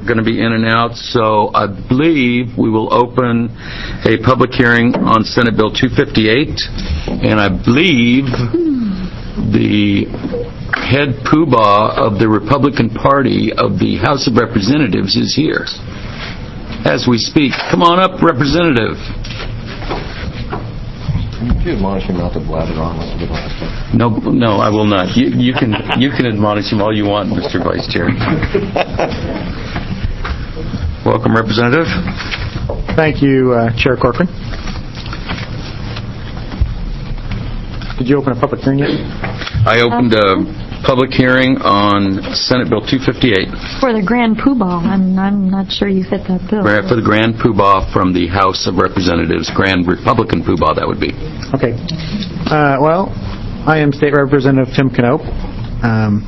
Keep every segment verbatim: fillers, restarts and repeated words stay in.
going to be in and out, so I believe we will open a public hearing on Senate Bill two fifty-eight, and I believe the head poobah of the Republican Party of the House of Representatives is here as we speak. Come on up, Representative. Can you admonish him not to blather on like you did last time? No, no, I will not. You, you can you can admonish him all you want, Mister Vice Chair. Welcome, Representative. Thank you, uh, Chair Corcoran. Did you open a public hearing yet? I opened a public hearing on Senate Bill two fifty-eight. For the Grand Poobah. I'm, I'm not sure you fit that bill. For the Grand Poobah from the House of Representatives. Grand Republican Poobah, that would be. Okay. Uh, well, I am State Representative Tim Knope, um,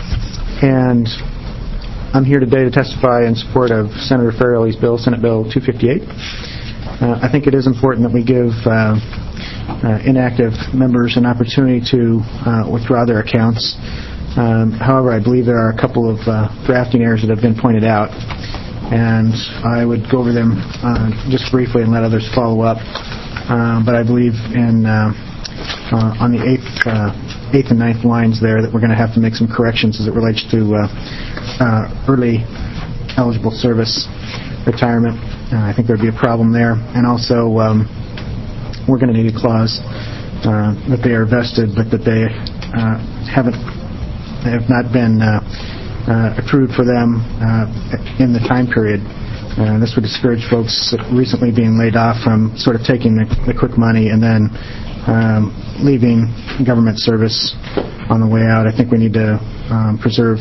and I'm here today to testify in support of Senator Farrelly's bill, Senate Bill two fifty-eight. Uh, I think it is important that we give uh, uh, inactive members an opportunity to uh, withdraw their accounts. Um, however, I believe there are a couple of uh, drafting errors that have been pointed out, and I would go over them uh, just briefly and let others follow up. Uh, but I believe in uh, uh, on the eighth, uh, eighth and ninth lines there that we're going to have to make some corrections as it relates to uh, uh, early eligible service retirement. Uh, I think there would be a problem there. And also, um, we're going to need a clause uh, that they are vested, but that they uh, haven't, have not been uh, uh, accrued for them uh, in the time period. Uh, this would discourage folks recently being laid off from sort of taking the, the quick money and then um, leaving government service on the way out. I think we need to um, preserve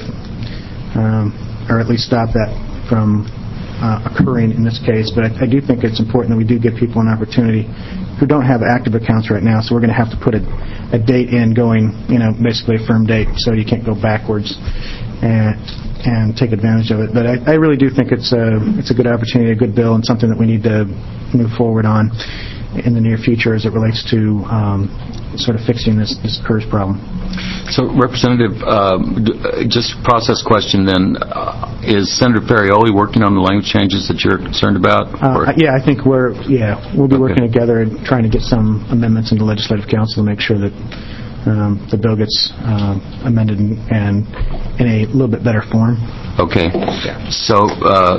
um, or at least stop that from Uh, occurring in this case, but I, I do think it's important that we do give people an opportunity who don't have active accounts right now, so we're going to have to put a, a date in going, you know, basically a firm date, so you can't go backwards and, and take advantage of it. But I, I really do think it's a, it's a good opportunity, a good bill, and something that we need to move forward on in the near future as it relates to um, sort of fixing this, this PERS problem. So, Representative, um, just process question then, uh, is Senator Farrioli working on the language changes that you're concerned about? Uh, yeah, I think we're, yeah, we'll be okay. working together and trying to get some amendments in the Legislative Council to make sure that um, the bill gets uh, amended and, and in a little bit better form. Okay. Yeah. So, uh,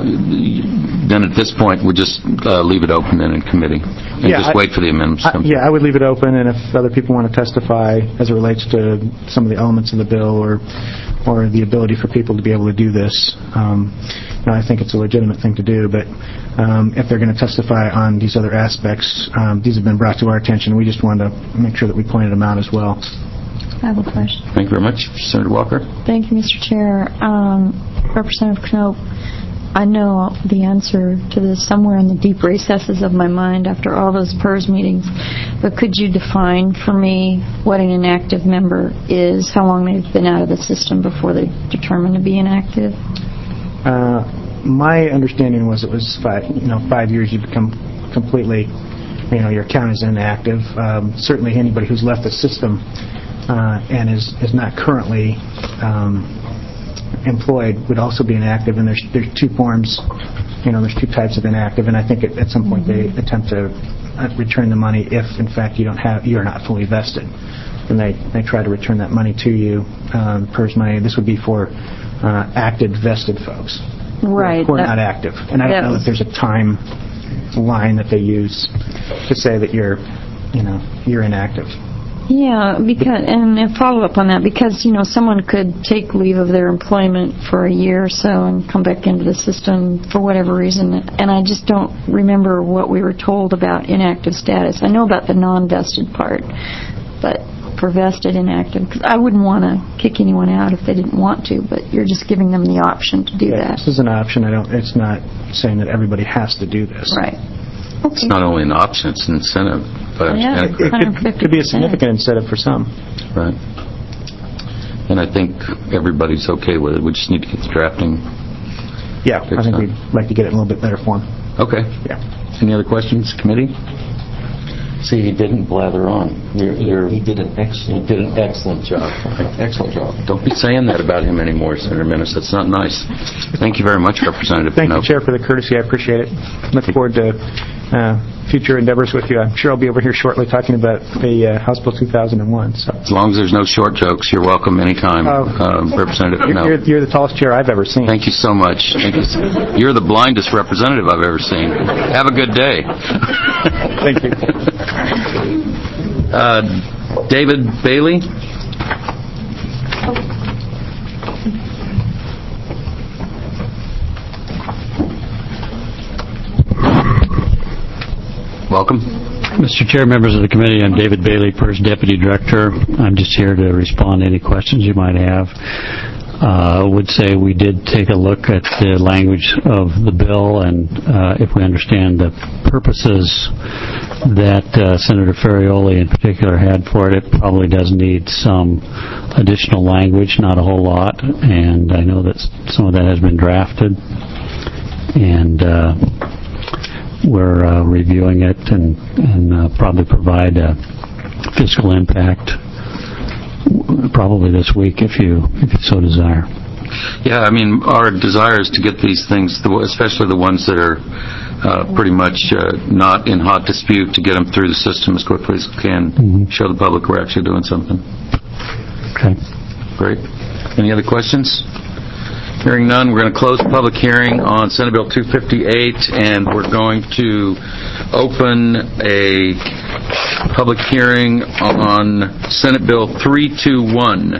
then at this point, we'll just uh, leave it open then in committee and yeah, just I, wait for the amendments to come I, Yeah, I would leave it open, and if other people want to testify as it relates to some of the elements of the bill or or the ability for people to be able to do this, um, you know, I think it's a legitimate thing to do, but um, if they're going to testify on these other aspects, um, these have been brought to our attention. We just wanted to make sure that we pointed them out as well. I have a question. Thank you very much. Senator Walker. Thank you, Mister Chair. Um, Representative Knope, I know the answer to this somewhere in the deep recesses of my mind after all those PERS meetings, but could you define for me what an inactive member is, how long they've been out of the system before they're determined to be inactive? Uh, my understanding was it was five, you know, five years you become completely, you know, your account is inactive. Um, certainly anybody who's left the system uh, and is, is not currently um, employed would also be inactive, and there's there's two forms, you know, there's two types of inactive, and I think at, at some point mm-hmm. they attempt to return the money if, in fact, you don't have, you are not fully vested, and they, they try to return that money to you, um, PERS money. This would be for uh, active, vested folks. Right. Who are not active, and I don't know if there's a time line that they use to say that you're, you know, you're inactive. Yeah, because and a follow-up on that, because, you know, someone could take leave of their employment for a year or so and come back into the system for whatever reason, and I just don't remember what we were told about inactive status. I know about the non-vested part, but for vested inactive, because I wouldn't want to kick anyone out if they didn't want to, but you're just giving them the option to do yeah, that. This is an option. I don't. It's not saying that everybody has to do this. Right. Okay. It's not only an option, it's an incentive. But yeah, it, it could, could be a significant incentive for some. Right. And I think everybody's okay with it. We just need to get the drafting. Yeah, I think we'd like to get it in a little bit better form. Okay. Yeah. Any other questions, committee? See, he didn't blather on. You're, you're, He did an he excellent, did an excellent job. excellent job. Don't be saying that about him anymore, Senator Menace. That's not nice. Thank you very much, Representative Thank you, Knope. Chair, for the courtesy. I appreciate it. Look forward to uh, future endeavors with you. I'm sure I'll be over here shortly talking about the uh, House Bill two thousand one. So. As long as there's no short jokes, you're welcome anytime, Oh. um, Representative You're, you're, Knope. you're the tallest chair I've ever seen. Thank you so much. Thank you. You're the blindest representative I've ever seen. Have a good day. Thank you. Uh, David Bailey? Welcome. Mister Chair, members of the committee, I'm David Bailey, PERS Deputy Director. I'm just here to respond to any questions you might have. I uh, would say we did take a look at the language of the bill, and uh, if we understand the purposes that uh, Senator Ferrioli in particular had for it, it probably does need some additional language, not a whole lot, and I know that some of that has been drafted, and uh, we're uh, reviewing it and, and uh, probably provide a fiscal impact probably this week if you if you so desire. Yeah, I mean, our desire is to get these things, especially the ones that are uh, pretty much uh, not in hot dispute, to get them through the system as quickly as we can. Mm-hmm. Show the public we're actually doing something. Okay. Great. Any other questions? Hearing none, we're going to close the public hearing on Senate Bill two fifty-eight, and we're going to open a public hearing on Senate Bill three twenty-one.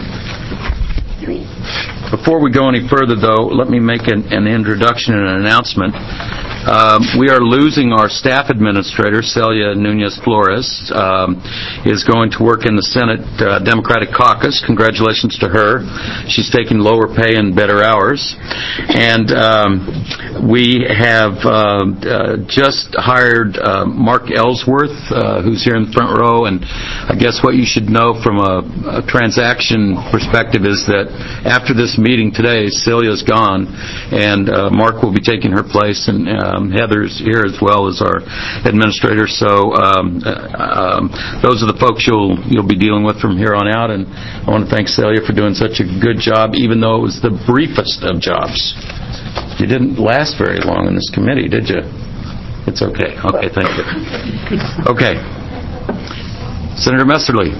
Before we go any further, though, let me make an, an introduction and an announcement. Um, we are losing our staff administrator, Celia Nunez-Flores, um, is going to work in the Senate uh, Democratic Caucus. Congratulations to her. She's taking lower pay and better hours. And um, we have uh, uh, just hired uh, Mark Ellsworth, uh, who's here in the front row. And I guess what you should know from a, a transaction perspective is that after this meeting today, Celia's gone, and uh, Mark will be taking her place, and uh, Um, Heather's here as well as our administrator. So um, uh, um, those are the folks you'll you'll be dealing with from here on out. And I want to thank Celia for doing such a good job, even though it was the briefest of jobs. You didn't last very long in this committee, did you? It's okay. Okay, thank you. Okay. Senator Messerly.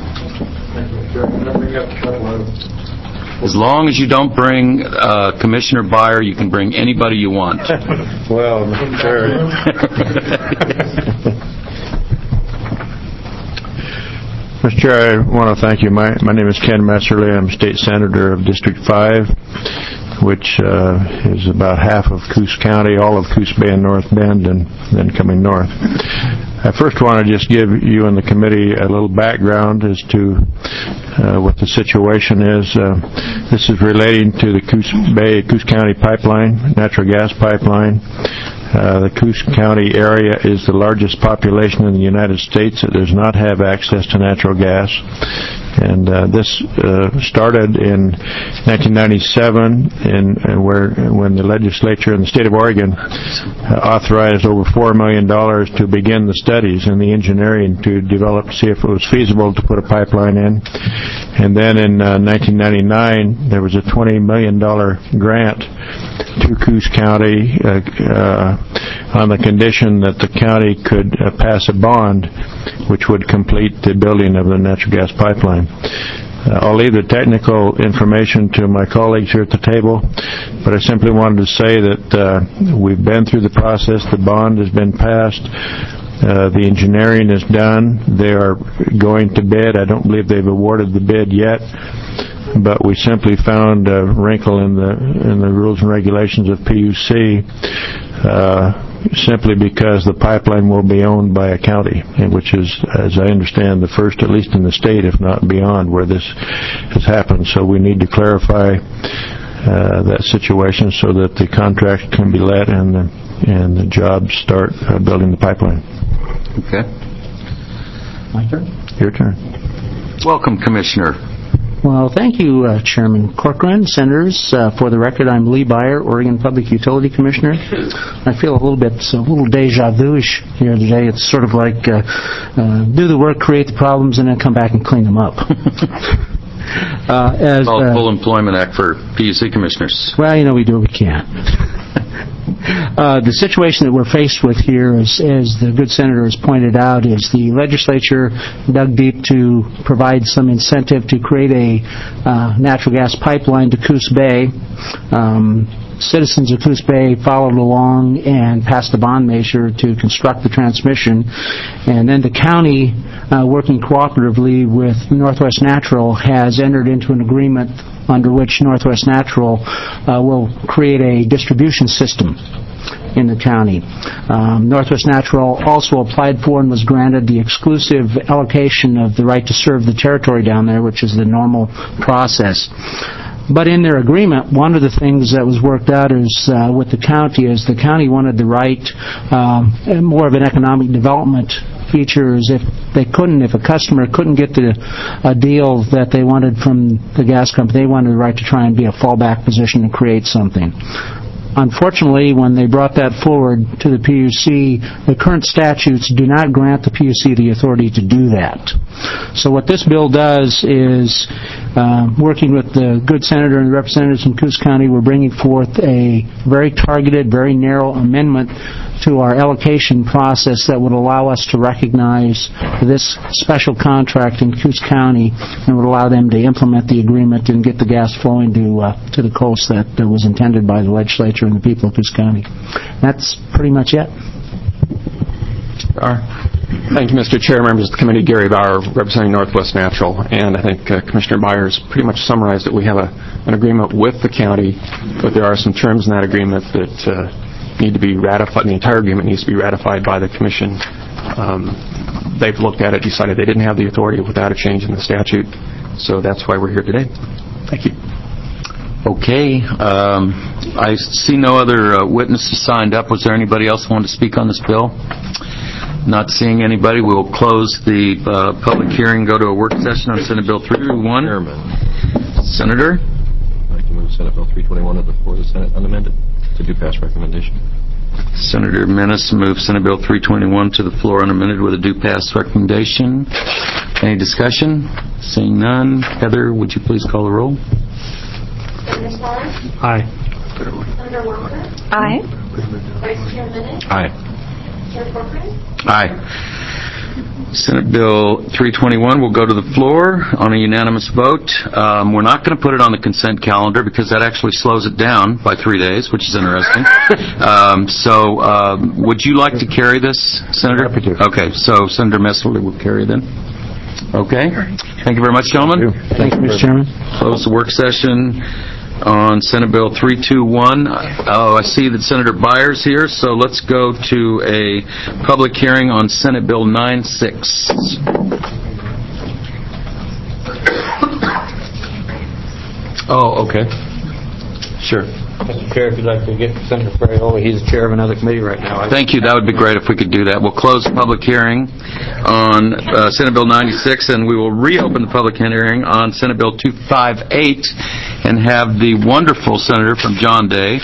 As long as you don't bring uh, Commissioner Byer, you can bring anybody you want. Well, sure. Mister Chair, I want to thank you. My, my name is Ken Messerly. I'm State Senator of District five, which uh, is about half of Coos County, all of Coos Bay and North Bend, and then coming north. I first want to just give you and the committee a little background as to uh, what the situation is. Uh, this is relating to the Coos Bay, Coos County pipeline, natural gas pipeline. Uh, the Coos County area is the largest population in the United States that does not have access to natural gas. And uh, this uh, started in nineteen ninety-seven, in, uh, where when the legislature in the state of Oregon uh, authorized over four million dollars to begin the studies and the engineering to develop, see if it was feasible to put a pipeline in. And then in uh, nineteen ninety-nine, there was a twenty million dollars grant to Coos County uh, uh, on the condition that the county could uh, pass a bond which would complete the building of the natural gas pipeline. Uh, I'll leave the technical information to my colleagues here at the table, but I simply wanted to say that uh, we've been through the process. The bond has been passed. Uh, the engineering is done. They are going to bid. I don't believe they've awarded the bid yet, but we simply found a wrinkle in the in the rules and regulations of P U C, uh, simply because the pipeline will be owned by a county, which is, as I understand, the first, at least in the state, if not beyond, where this has happened. So we need to clarify uh, that situation so that the contract can be let and the, and the jobs start uh, building the pipeline. Okay. My turn? Your turn. Welcome, Commissioner. Well, thank you, uh, Chairman Corcoran. Senators, uh, for the record, I'm Lee Byer, Oregon Public Utility Commissioner. I feel a little bit, a little deja vu-ish here today. It's sort of like uh, uh, do the work, create the problems, and then come back and clean them up. uh, as, Called uh, Full Employment Act for P U C commissioners. Well, you know, we do what we can. Uh, the situation that we're faced with here, is, as the good senator has pointed out, is the legislature dug deep to provide some incentive to create a uh, natural gas pipeline to Coos Bay. Um, citizens of Coos Bay followed along and passed a bond measure to construct the transmission. And then the county, uh, working cooperatively with Northwest Natural, has entered into an agreement under which Northwest Natural uh, will create a distribution system in the county. Um, Northwest Natural also applied for and was granted the exclusive allocation of the right to serve the territory down there, which is the normal process. But in their agreement, one of the things that was worked out is uh, with the county is the county wanted the right, um, more of an economic development features if they couldn't, if a customer couldn't get the a deal that they wanted from the gas company, they wanted the right to try and be a fallback position and create something. Unfortunately, when they brought that forward to the P U C, the current statutes do not grant the P U C the authority to do that. So what this bill does is, uh, working with the good senator and the representatives from Coos County, we're bringing forth a very targeted, very narrow amendment to our allocation process that would allow us to recognize this special contract in Coos County and would allow them to implement the agreement and get the gas flowing to uh, to the coast that uh, was intended by the legislature and the people of Coos County. That's pretty much it. Thank you, Mister Chair, members of the committee. Gary Bauer, representing Northwest Natural, and I think uh, Commissioner Byers pretty much summarized it. We have a, an agreement with the county, but there are some terms in that agreement that uh, need to be ratified. The entire agreement needs to be ratified by the Commission. Um, they've looked at it, decided they didn't have the authority without a change in the statute, so that's why we're here today. Thank you. Okay. Um, I see no other uh, witnesses signed up. Was there anybody else who wanted to speak on this bill? Not seeing anybody. We will close the uh, public hearing, go to a work session on Senate Bill three twenty-one. Chairman. Senator? I'd like to move Senate Bill three twenty-one to the floor of the Senate unamended. To do pass recommendation. Senator Menace moves Senate Bill three twenty-one to the floor unamended with a due pass recommendation. Any discussion? Seeing none. Heather, would you please call the roll? Senator Starr? Aye. Senator Walker? Aye. Vice Chair Minnick? Aye. Chair Corcoran? Aye. Senate Bill three twenty-one will go to the floor on a unanimous vote. Um, we're not going to put it on the consent calendar because that actually slows it down by three days, which is interesting. um, so um, would you like to carry this, Senator? Happy to. Okay, so Senator Messerly will carry then. Okay. Thank you very much, gentlemen. Thank you, Mister Chairman. Close the work session on Senate Bill three twenty-one. Oh, I see that Senator Byers here, so let's go to a public hearing on Senate Bill nine six. Oh, okay. Sure. Mister Chair, if you'd like to get Senator Ferrioli, he's the chair of another committee right now. Thank you. That would be great if we could do that. We'll close the public hearing on uh, Senate Bill ninety-six, and we will reopen the public hearing on Senate Bill two fifty-eight and have the wonderful senator from John Day.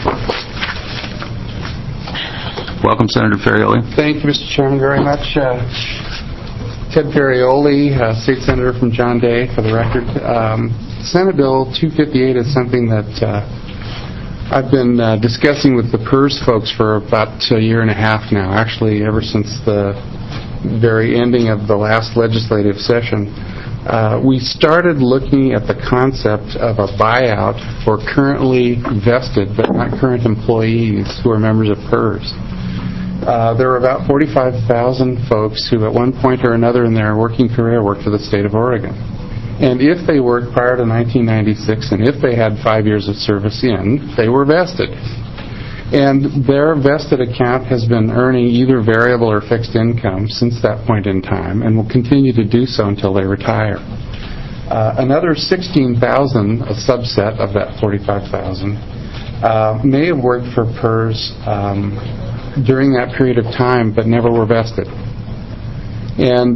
Welcome, Senator Ferrioli. Thank you, Mister Chairman, very much. Uh, Ted Ferrioli, uh, State Senator from John Day, for the record. Um, Senate Bill two fifty-eight is something that uh, I've been uh, discussing with the P E R S folks for about a year and a half now, actually ever since the very ending of the last legislative session. Uh, we started looking at the concept of a buyout for currently vested but not current employees who are members of P E R S. Uh, there were about forty-five thousand folks who at one point or another in their working career worked for the state of Oregon. And if they worked prior to nineteen ninety-six and if they had five years of service in, they were vested. And their vested account has been earning either variable or fixed income since that point in time and will continue to do so until they retire. Uh, another sixteen thousand, a subset of that forty-five thousand, uh, may have worked for P E R S um, during that period of time but never were vested. And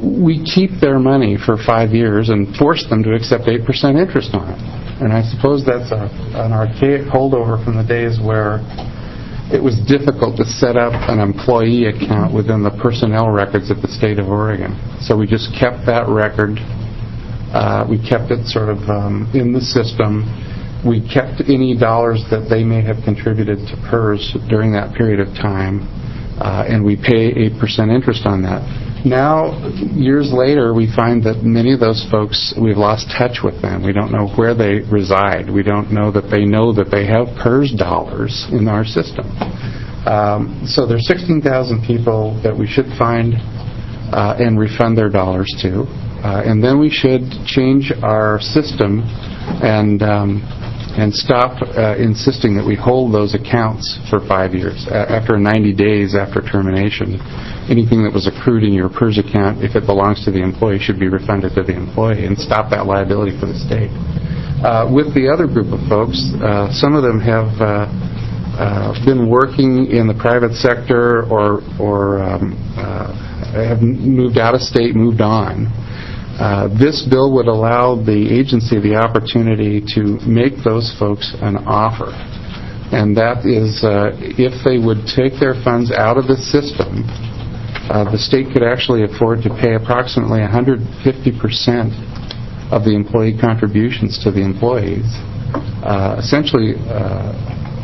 we keep their money for five years and force them to accept eight percent interest on it. And I suppose that's a, an archaic holdover from the days where it was difficult to set up an employee account within the personnel records of the state of Oregon. So we just kept that record. Uh, we kept it sort of um, in the system. We kept any dollars that they may have contributed to PERS during that period of time, uh, and we pay eight percent interest on that. Now, years later, we find that many of those folks, we've lost touch with them. We don't know where they reside. We don't know that they know that they have PERS dollars in our system. Um, so there's sixteen thousand people that we should find uh, and refund their dollars to. Uh, and then we should change our system and um, and stop uh, insisting that we hold those accounts for five years. Uh, after ninety days after termination, anything that was accrued in your PERS account, if it belongs to the employee, should be refunded to the employee, and stop that liability for the state. Uh, with the other group of folks, uh, some of them have uh, uh, been working in the private sector or, or um, uh, have moved out of state, moved on. Uh, this bill would allow the agency the opportunity to make those folks an offer. And that is, uh, if they would take their funds out of the system, uh, the state could actually afford to pay approximately one hundred fifty percent of the employee contributions to the employees. Uh, essentially, uh,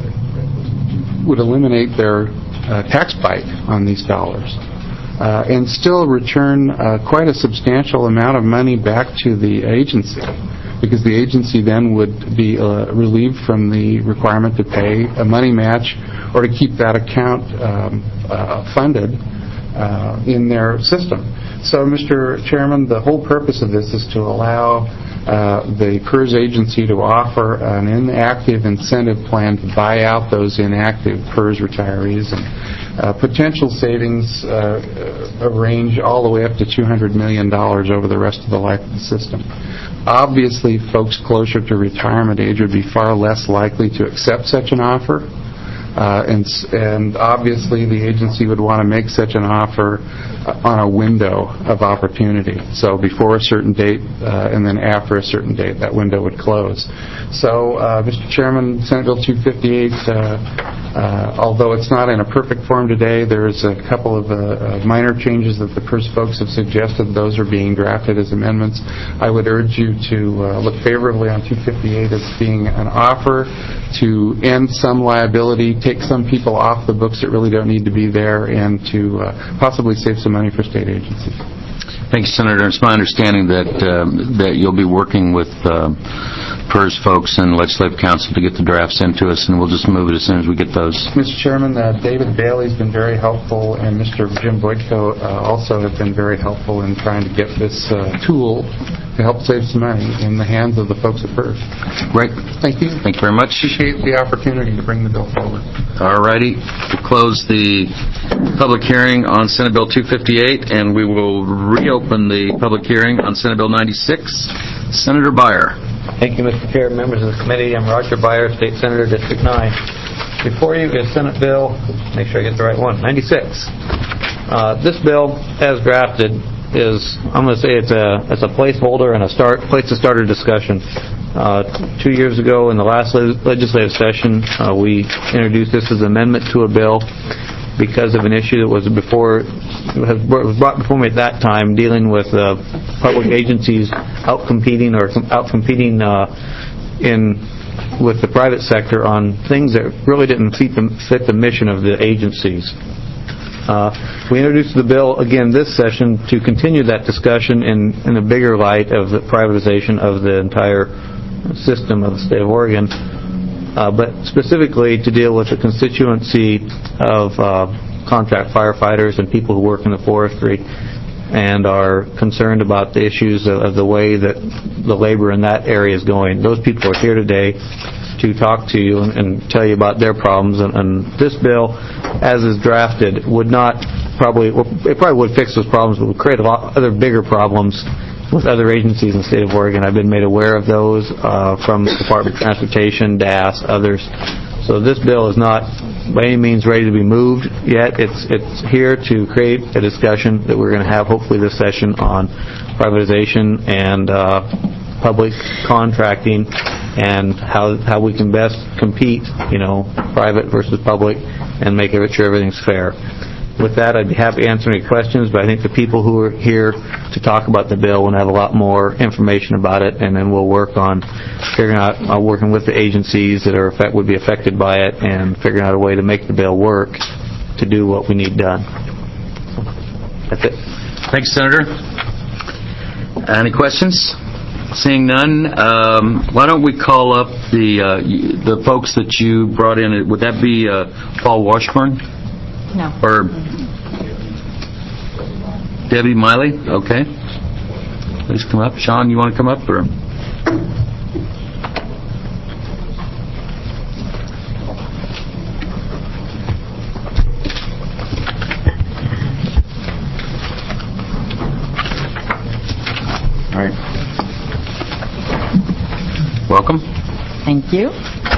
would eliminate their uh, tax bite on these dollars. Uh, and still return uh, quite a substantial amount of money back to the agency, because the agency then would be uh, relieved from the requirement to pay a money match or to keep that account um, uh, funded uh, in their system. So, Mister Chairman, the whole purpose of this is to allow uh, the PERS agency to offer an inactive incentive plan to buy out those inactive PERS retirees, and Uh, potential savings uh, uh, range all the way up to two hundred million dollars over the rest of the life of the system. Obviously, folks closer to retirement age would be far less likely to accept such an offer. Uh, and, and obviously, the agency would want to make such an offer uh, on a window of opportunity. So before a certain date uh, and then after a certain date, that window would close. So, uh, Mister Chairman, Senate Bill two fifty-eight, uh, uh, although it's not in a perfect form today, there's a couple of uh, uh, minor changes that the PERS folks have suggested. Those are being drafted as amendments. I would urge you to uh, look favorably on two fifty-eight as being an offer to end some liability, take some people off the books that really don't need to be there, and to uh, possibly save some money for state agencies. Thank you, Senator. It's my understanding that um, that you'll be working with uh, PERS folks and Legislative Council to get the drafts into us, and we'll just move it as soon as we get those. Mister Chairman, uh, David Bailey's been very helpful, and Mister Jim Boyko uh, also have been very helpful in trying to get this uh, tool to help save some money in the hands of the folks at PERS. Great. Thank you. Thank you very much. Appreciate the opportunity to bring the bill forward. All righty. We'll close the public hearing on Senate Bill two fifty-eight, and we will reopen the public hearing on Senate Bill ninety-six. Senator Beyer. Thank you, Mister Chair, members of the committee. I'm Roger Beyer, State Senator, District nine. Before you is Senate Bill, make sure I get the right one, ninety-six. Uh, this bill, as drafted, is, I'm going to say it's a it's a placeholder and a start place to start a discussion. Uh, two years ago, in the last le- legislative session, uh, we introduced this as an amendment to a bill because of an issue that was before was brought before me at that time, dealing with uh, public agencies outcompeting or outcompeting uh, in with the private sector on things that really didn't fit the, fit the mission of the agencies. Uh, we introduced the bill again this session to continue that discussion in, in a bigger light of the privatization of the entire system of the state of Oregon, uh, but specifically to deal with the constituency of uh, contract firefighters and people who work in the forestry and are concerned about the issues of, of the way that the labor in that area is going. Those people are here today to talk to you and, and tell you about their problems. And, and this bill, as is drafted, would not probably, well, it probably would fix those problems, but would create a lot other bigger problems with other agencies in the state of Oregon. I've been made aware of those uh, from the Department of Transportation, D A S, others. So this bill is not by any means ready to be moved yet. It's it's here to create a discussion that we're going to have hopefully this session on privatization and uh, public contracting and how how we can best compete, you know, private versus public, and make sure everything's fair. With that, I'd be happy to answer any questions, but I think the people who are here to talk about the bill will have a lot more information about it, and then we'll work on figuring out, uh, working with the agencies that are effect, would be affected by it, and figuring out a way to make the bill work to do what we need done. That's it. Thanks, Senator. Any questions? Seeing none, um, why don't we call up the uh, the folks that you brought in? Would that be uh, Paul Washburn? No. Or Debbie Miley? Okay. Please come up. Sean, you want to come up? Or? All right. Welcome. Thank you.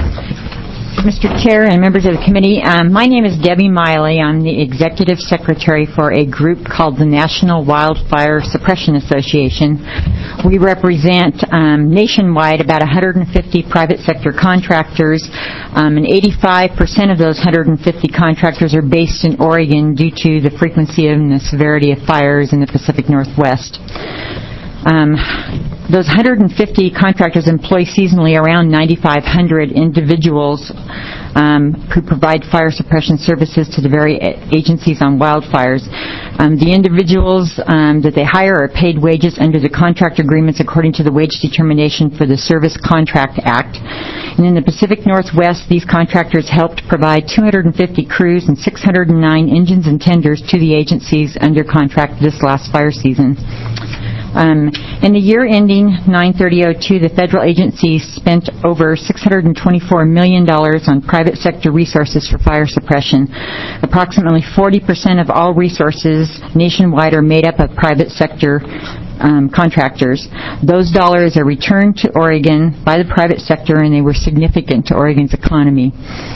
Mister Chair and members of the committee, um, my name is Debbie Miley. I'm the Executive Secretary for a group called the National Wildfire Suppression Association. We represent um, nationwide about one hundred fifty private sector contractors, um, and eighty-five percent of those one hundred fifty contractors are based in Oregon due to the frequency and the severity of fires in the Pacific Northwest. Um, those one hundred fifty contractors employ seasonally around ninety-five hundred individuals um, who provide fire suppression services to the very agencies on wildfires. Um, the individuals um, that they hire are paid wages under the contract agreements according to the Wage Determination for the Service Contract Act. And in the Pacific Northwest, these contractors helped provide two hundred fifty crews and six hundred nine engines and tenders to the agencies under contract this last fire season. Um, in the year ending nine thirty oh two, the federal agency spent over six hundred twenty-four million dollars on private sector resources for fire suppression. Approximately forty percent of all resources nationwide are made up of private sector um, contractors. Those dollars are returned to Oregon by the private sector, and they were significant to Oregon's economy.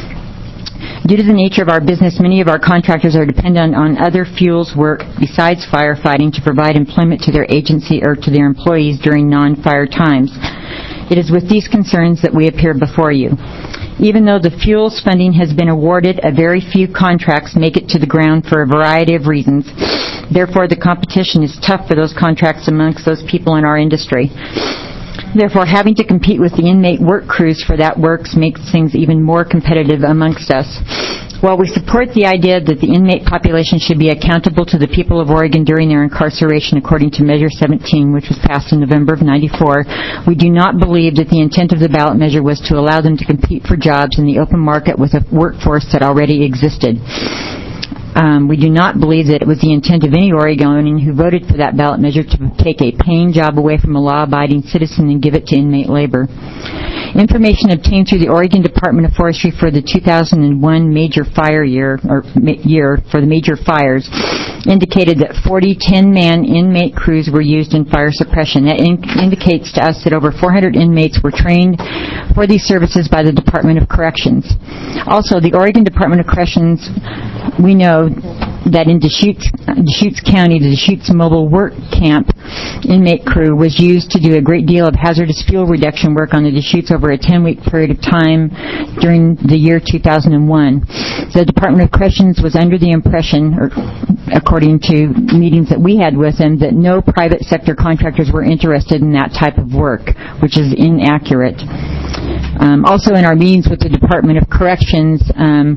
Due to the nature of our business, many of our contractors are dependent on other fuels work besides firefighting to provide employment to their agency or to their employees during non-fire times. It is with these concerns that we appear before you. Even though the fuels funding has been awarded, a very few contracts make it to the ground for a variety of reasons. Therefore, the competition is tough for those contracts amongst those people in our industry. Therefore, having to compete with the inmate work crews for that work makes things even more competitive amongst us. While we support the idea that the inmate population should be accountable to the people of Oregon during their incarceration according to Measure seventeen, which was passed in November of ninety-four, we do not believe that the intent of the ballot measure was to allow them to compete for jobs in the open market with a workforce that already existed. Um, we do not believe that it was the intent of any Oregonian who voted for that ballot measure to take a paying job away from a law-abiding citizen and give it to inmate labor. Information obtained through the Oregon Department of Forestry for the two thousand one major fire year, or ma- year for the major fires, indicated that forty ten-man inmate crews were used in fire suppression. That in- indicates to us that over four hundred inmates were trained for these services by the Department of Corrections. Also, the Oregon Department of Corrections, we know that in Deschutes, Deschutes County, the Deschutes Mobile Work Camp inmate crew was used to do a great deal of hazardous fuel reduction work on the Deschutes over a ten-week period of time during the year two thousand one. The Department of Corrections was under the impression, or according to meetings that we had with them, that no private sector contractors were interested in that type of work, which is inaccurate. Um, also, in our meetings with the Department of Corrections, um,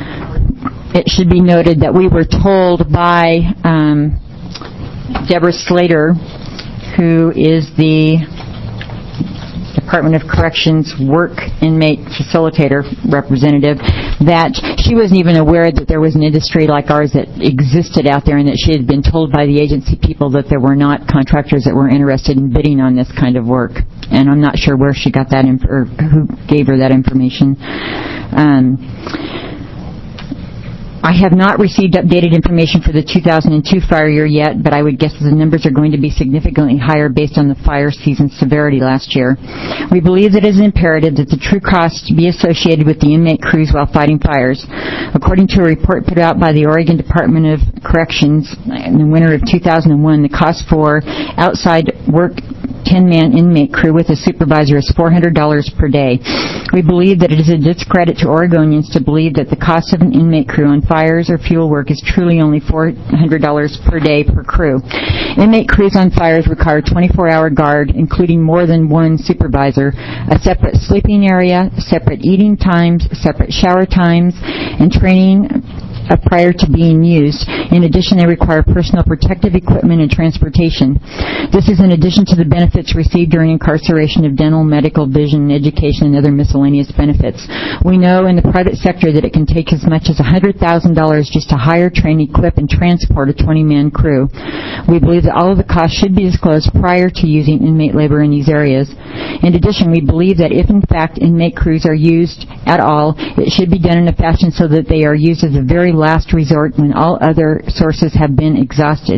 it should be noted that we were told by um, Deborah Slater, who is the Department of Corrections Work Inmate Facilitator representative, that she wasn't even aware that there was an industry like ours that existed out there, and that she had been told by the agency people that there were not contractors that were interested in bidding on this kind of work. And I'm not sure where she got that, inf- or who gave her that information. Um, I have not received updated information for the two thousand two fire year yet, but I would guess the numbers are going to be significantly higher based on the fire season severity last year. We believe that it is imperative that the true cost be associated with the inmate crews while fighting fires. According to a report put out by the Oregon Department of Corrections in the winter of two thousand one, the cost for outside work ten-man inmate crew with a supervisor is four hundred dollars per day. We believe that it is a discredit to Oregonians to believe that the cost of an inmate crew on fires or fuel work is truly only four hundred dollars per day per crew. Inmate crews on fires require a twenty-four hour guard, including more than one supervisor, a separate sleeping area, separate eating times, separate shower times, and training Uh, prior to being used. In addition, they require personal protective equipment and transportation. This is in addition to the benefits received during incarceration of dental, medical, vision, education, and other miscellaneous benefits. We know in the private sector that it can take as much as one hundred thousand dollars just to hire, train, equip, and transport a twenty-man crew. We believe that all of the costs should be disclosed prior to using inmate labor in these areas. In addition, we believe that if in fact inmate crews are used at all, it should be done in a fashion so that they are used as a very last resort when all other sources have been exhausted.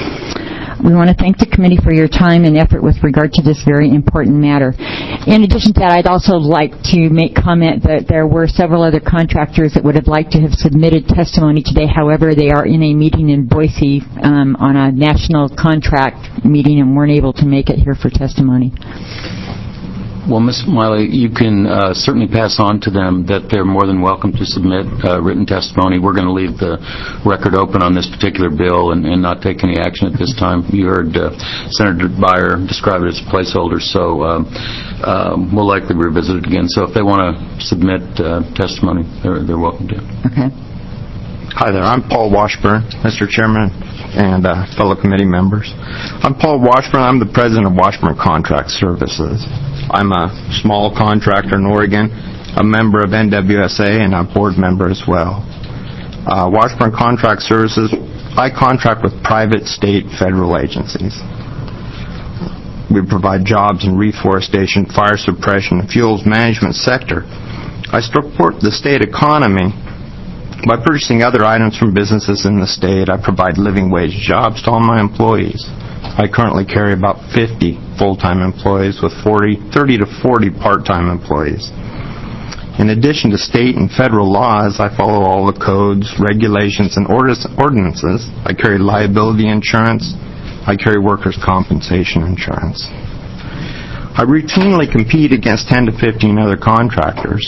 We want to thank the committee for your time and effort with regard to this very important matter. In addition to that, I'd also like to make comment that there were several other contractors that would have liked to have submitted testimony today. However, they are in a meeting in Boise um, on a national contract meeting and weren't able to make it here for testimony. Well, Miz Miley, you can uh, certainly pass on to them that they're more than welcome to submit uh, written testimony. We're going to leave the record open on this particular bill and, and not take any action at this time. You heard uh, Senator Beyer describe it as a placeholder, so um, uh, we'll likely revisit it again. So if they want to submit uh, testimony, they're, they're welcome to. Okay. Hi there. I'm Paul Washburn, Mister Chairman and uh, fellow committee members. I'm Paul Washburn. I'm the president of Washburn Contract Services. I'm a small contractor in Oregon, a member of N W S A, and a board member as well. Uh, Washburn Contract Services, I contract with private, state, federal agencies. We provide jobs in reforestation, fire suppression, and fuels management sector. I support the state economy by purchasing other items from businesses in the state. I provide living wage jobs to all my employees. I currently carry about fifty full-time employees with forty, thirty to forty part-time employees. In addition to state and federal laws, I follow all the codes, regulations, and ordinances. I carry liability insurance. I carry workers' compensation insurance. I routinely compete against ten to fifteen other contractors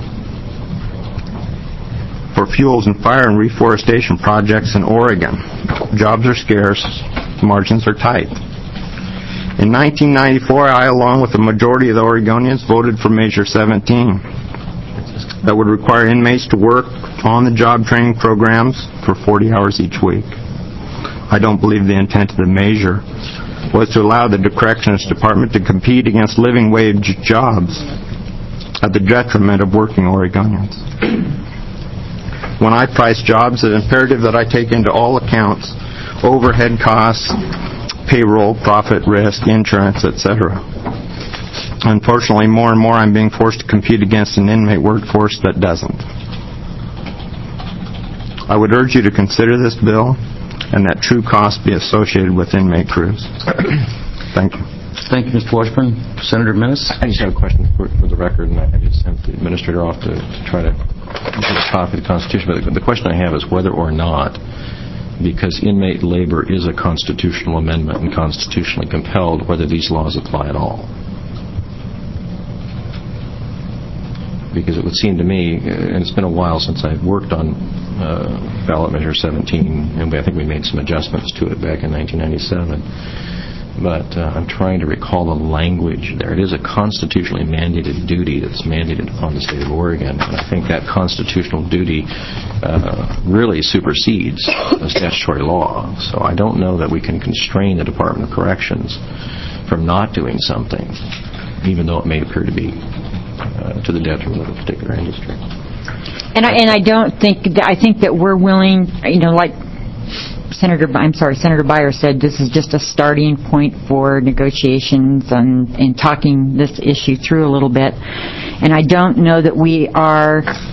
for fuels and fire and reforestation projects in Oregon. Jobs are scarce, margins are tight. In nineteen ninety-four, I, along with the majority of the Oregonians, voted for Measure seventeen that would require inmates to work on-the-job training programs for forty hours each week. I don't believe the intent of the measure was to allow the Corrections Department to compete against living wage jobs at the detriment of working Oregonians. When I price jobs, it's imperative that I take into all accounts overhead costs, payroll, profit, risk, insurance, et cetera. Unfortunately, more and more I'm being forced to compete against an inmate workforce that doesn't. I would urge you to consider this bill and that true cost be associated with inmate crews. Thank you. Thank you, Mister Washburn. Senator Menace? I just have a question for, for the record, and I just sent the administrator off to, to try to get a copy of the Constitution. But the, the question I have is whether or not, because inmate labor is a constitutional amendment and constitutionally compelled, whether these laws apply at all. Because it would seem to me, and it's been a while since I've worked on uh, ballot measure seventeen, and I think we made some adjustments to it back in nineteen ninety-seven. But uh, I'm trying to recall the language there. It is a constitutionally mandated duty that's mandated upon the state of Oregon. And I think that constitutional duty uh, really supersedes the statutory law. So I don't know that we can constrain the Department of Corrections from not doing something, even though it may appear to be uh, to the detriment of a particular industry. And I, and I don't think, that, I think that we're willing, you know, like Senator, I'm sorry, Senator Beyer said, this is just a starting point for negotiations and, and talking this issue through a little bit. And I don't know that we are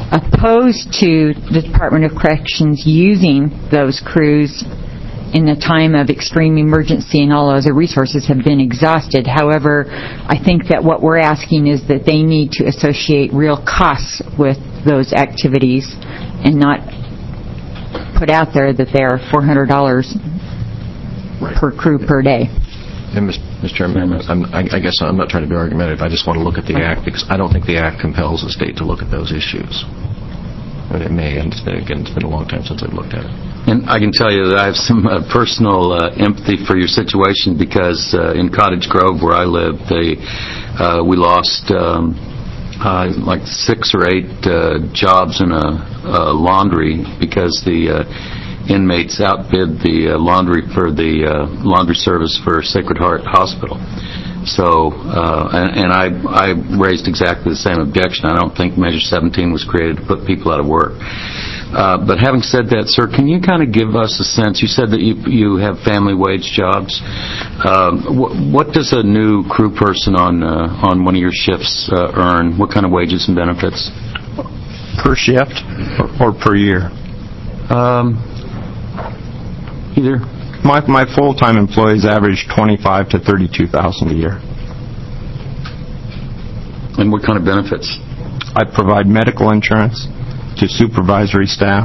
opposed to the Department of Corrections using those crews in a time of extreme emergency, and all other resources have been exhausted. However, I think that what we're asking is that they need to associate real costs with those activities and not put out there that they are four hundred dollars per crew per day. And Mister Chairman, I'm, I I guess I'm not trying to be argumentative. I just want to look at the Act, because I don't think the Act compels the state to look at those issues. But it may, and it's been, again, it's been a long time since I've looked at it. And I can tell you that I have some uh, personal uh, empathy for your situation, because uh, in Cottage Grove, where I live, they, uh, we lost um, uh, like six or eight uh, jobs in a, a laundry because the uh, inmates outbid the uh, laundry for the uh, laundry service for Sacred Heart Hospital. So, uh, and, and I, I raised exactly the same objection. I don't think Measure seventeen was created to put people out of work. Uh, but having said that, sir, can you kind of give us a sense? You said that you, you have family wage jobs. Um, wh- what does a new crew person on uh, on one of your shifts uh, earn? What kind of wages and benefits? Per shift or, or per year? Um, either. My my full-time employees average twenty-five to thirty-two thousand a year. And what kind of benefits? I provide medical insurance to supervisory staff.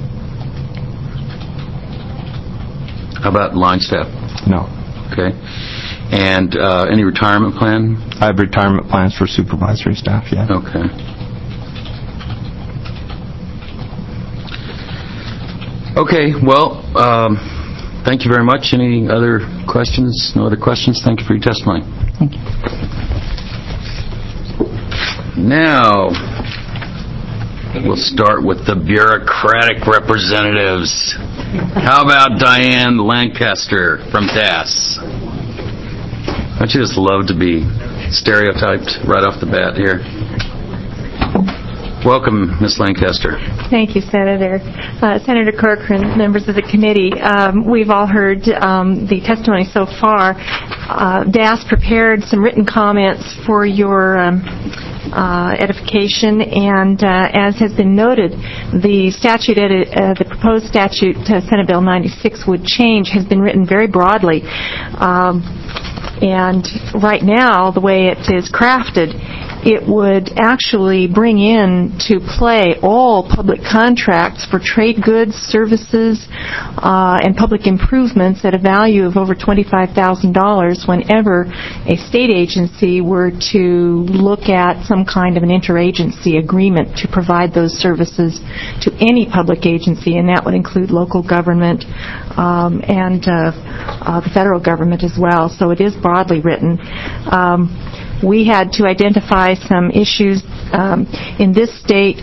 How about line staff? No. Okay. And uh, any retirement plan? I have retirement plans for supervisory staff, yeah. Okay. Okay, well, um, thank you very much. Any other questions? No other questions? Thank you for your testimony. Thank you. Now, we'll start with the bureaucratic representatives. How about Diane Lancaster from D A S? Don't you just love to be stereotyped right off the bat here? Welcome, Miz Lancaster. Thank you, Senator. Uh, Senator Corcoran, members of the committee, um, we've all heard um, the testimony so far. Uh, D A S prepared some written comments for your um, uh, edification, and uh, as has been noted, the statute, edit, uh, the proposed statute, uh, Senate Bill ninety-six, would change, has been written very broadly. Um, and right now, the way it is crafted, it would actually bring in to play all public contracts for trade goods, services, uh, and public improvements at a value of over twenty-five thousand dollars whenever a state agency were to look at some kind of an interagency agreement to provide those services to any public agency, and that would include local government um, and uh, uh, the federal government as well. So it is broadly written. Um, We had to identify some issues. Um, in this state,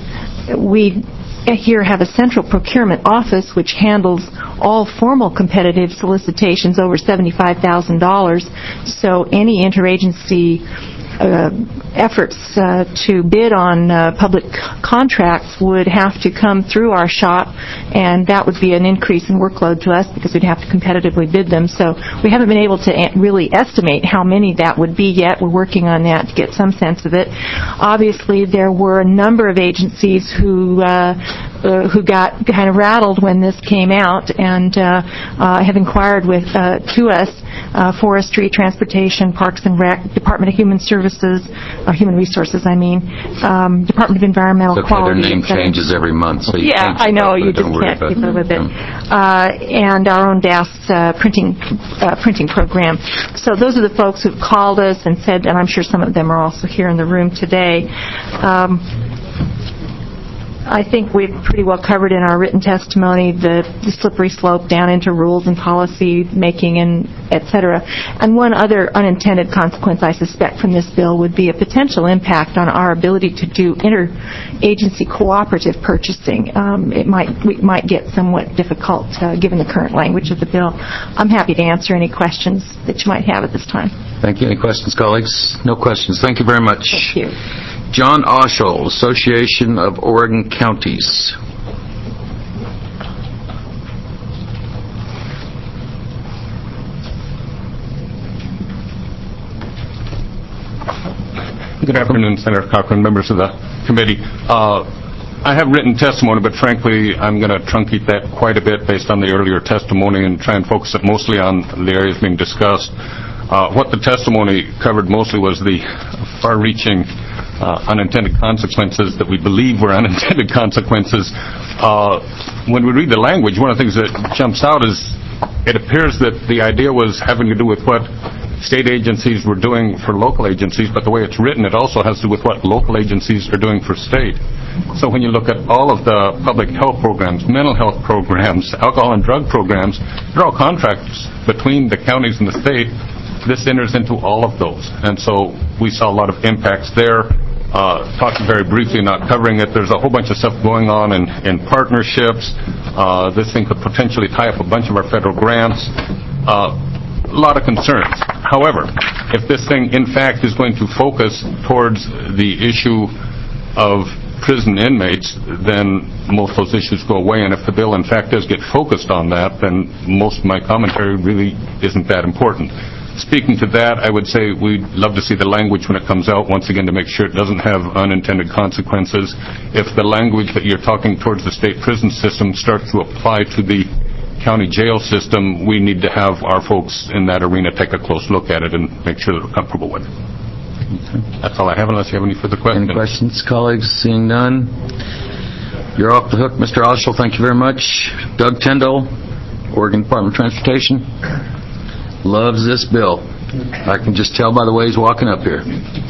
we here have a central procurement office which handles all formal competitive solicitations over seventy-five thousand dollars. So any interagency uh, efforts uh, to bid on uh, public contracts would have to come through our shop, and that would be an increase in workload to us because we'd have to competitively bid them. So we haven't been able to really estimate how many that would be yet. We're working on that to get some sense of it. Obviously, there were a number of agencies who uh, uh, who got kind of rattled when this came out and uh, uh, have inquired with uh, to us. Uh, forestry, transportation, parks and rec, Department of Human Services, or Human Resources, I mean, um, Department of Environmental It's okay, Quality. their name changes every month, so you yeah, can't I know, keep you up with it. just Don't worry can't about keep up with it. Yeah. Uh, and our own D A S uh, printing uh, printing program. So those are the folks who've called us and said, and I'm sure some of them are also here in the room today. Um, I think we've pretty well covered in our written testimony the, the slippery slope down into rules and policy making and et cetera. And one other unintended consequence, I suspect, from this bill would be a potential impact on our ability to do interagency cooperative purchasing. Um, it might we might get somewhat difficult uh, given the current language of the bill. I'm happy to answer any questions that you might have at this time. Thank you. Any questions, colleagues? No questions. Thank you very much. Thank you. John Oshel, Association of Oregon Counties. Good afternoon, Senator Cochran, members of the committee. Uh, I have written testimony, but frankly, I'm going to truncate that quite a bit based on the earlier testimony and try and focus it mostly on the areas being discussed. Uh, what the testimony covered mostly was the far-reaching uh, unintended consequences that we believe were unintended consequences. Uh, when we read the language, one of the things that jumps out is it appears that the idea was having to do with what state agencies were doing for local agencies, but the way it's written, it also has to do with what local agencies are doing for state. So when you look at all of the public health programs, mental health programs, alcohol and drug programs, they're all contracts between the counties and the state. This enters into all of those. And so we saw a lot of impacts there. Uh, talking very briefly, not covering it, there's a whole bunch of stuff going on in, in partnerships. Uh, this thing could potentially tie up a bunch of our federal grants. Uh, a lot of concerns. However, if this thing in fact is going to focus towards the issue of prison inmates, then most of those issues go away. And if the bill in fact does get focused on that, then most of my commentary really isn't that important. Speaking to that, I would say we'd love to see the language when it comes out, once again, to make sure it doesn't have unintended consequences. If the language that you're talking towards the state prison system starts to apply to the county jail system, we need to have our folks in that arena take a close look at it and make sure that we're comfortable with it. Okay. That's all I have, unless you have any further questions. Any questions, colleagues? Seeing none, you're off the hook, Mister Oshel. Thank you very much. Doug Tyndall, Oregon Department of Transportation, loves this bill. I can just tell by the way he's walking up here.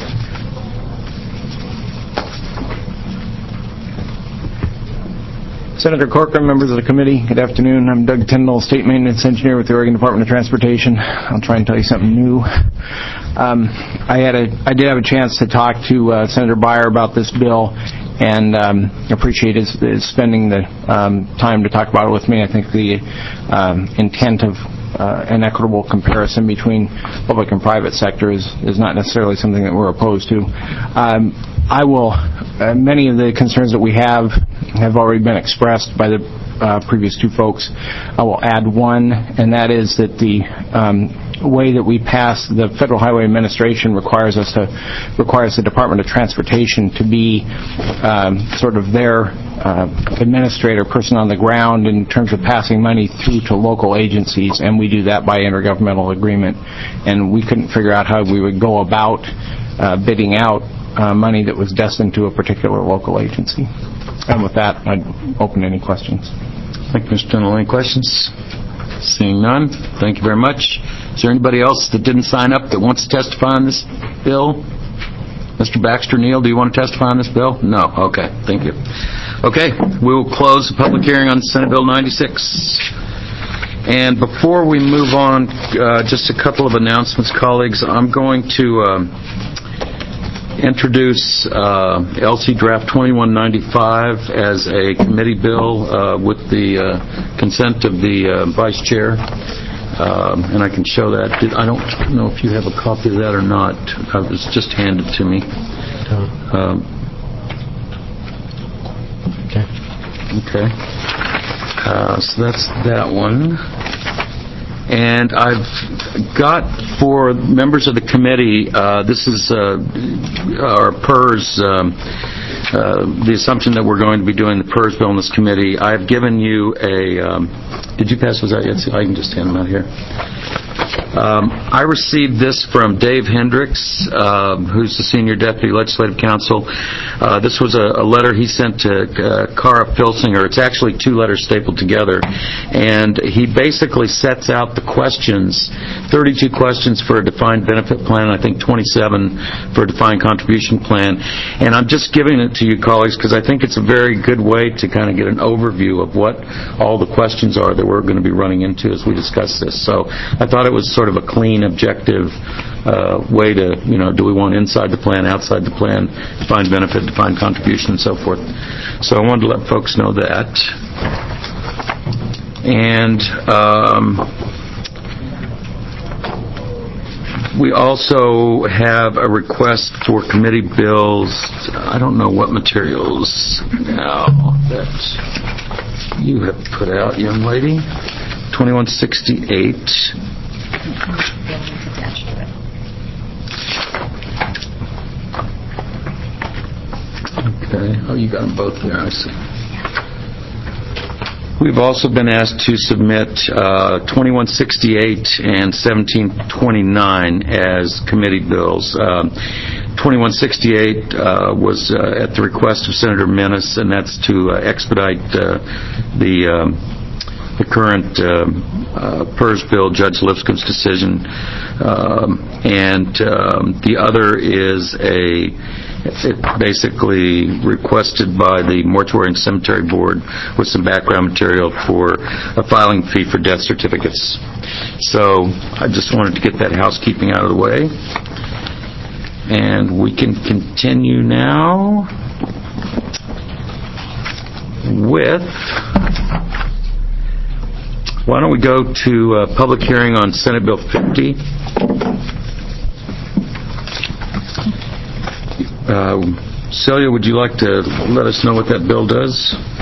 Senator Corcoran, members of the committee, good afternoon. I'm Doug Tyndall, State Maintenance Engineer with the Oregon Department of Transportation. I'll try and tell you something new. Um, I had a, I did have a chance to talk to uh, Senator Beyer about this bill, and um, appreciate his, his spending the um, time to talk about it with me. I think the um, intent of uh, an equitable comparison between public and private sector is, is not necessarily something that we're opposed to. Um, I will, uh, many of the concerns that we have have already been expressed by the uh, previous two folks. I will add one, and that is that the um, way that we pass the Federal Highway Administration requires us to, requires the Department of Transportation to be um, sort of their uh, administrator, person on the ground in terms of passing money through to local agencies, and we do that by intergovernmental agreement. And we couldn't figure out how we would go about uh, bidding out Uh, money that was destined to a particular local agency. And with that, I'd open any questions. Thank you, Mister Tyndall. Any questions? Seeing none, thank you very much. Is there anybody else that didn't sign up that wants to testify on this bill? Mister Baxter Neal, do you want to testify on this bill? No. Okay. Thank you. Okay. We will close the public hearing on Senate Bill ninety-six. And before we move on, uh, just a couple of announcements, colleagues. I'm going to Um, introduce uh, L C Draft twenty-one ninety-five as a committee bill uh, with the uh, consent of the uh, Vice Chair. Um, and I can show that. Did, I don't know if you have a copy of that or not. It was just handed to me. Um, okay. Okay. Uh, so that's that one. And I've got, for members of the committee, uh, this is uh, our PERS, um, uh, the assumption that we're going to be doing the PERS bill in this committee. I've given you a, um, did you pass those out yet? I can just hand them out here. Um, I received this from Dave Hendricks, uh, who's the Senior Deputy Legislative Counsel. Uh, this was a, a letter he sent to uh, Cara Pilsinger. It's actually two letters stapled together. And he basically sets out the questions, thirty-two questions for a defined benefit plan, and I think twenty-seven for a defined contribution plan. And I'm just giving it to you, colleagues, because I think it's a very good way to kind of get an overview of what all the questions are that we're going to be running into as we discuss this. So I thought it was sort of a clean, objective uh, way to, you know, do we want inside the plan, outside the plan, defined benefit, defined contribution, and so forth. So I wanted to let folks know that. And um, we also have a request for committee bills. I don't know what materials now that you have put out, young lady. twenty-one sixty-eight. Okay. Okay. Oh, you got them both there, I see. We've also been asked to submit uh, twenty-one sixty-eight and seventeen twenty-nine as committee bills. Um, twenty-one sixty-eight uh, was uh, at the request of Senator Menace, and that's to uh, expedite uh, the um, the current um, uh, PERS bill, Judge Lipscomb's decision. Um, and um, the other is a It basically requested by the Mortuary and Cemetery Board with some background material for a filing fee for death certificates. So I just wanted to get that housekeeping out of the way. And we can continue now with, why don't we go to uh, public hearing on Senate Bill fifty. Uh, Celia, would you like to let us know what that bill does?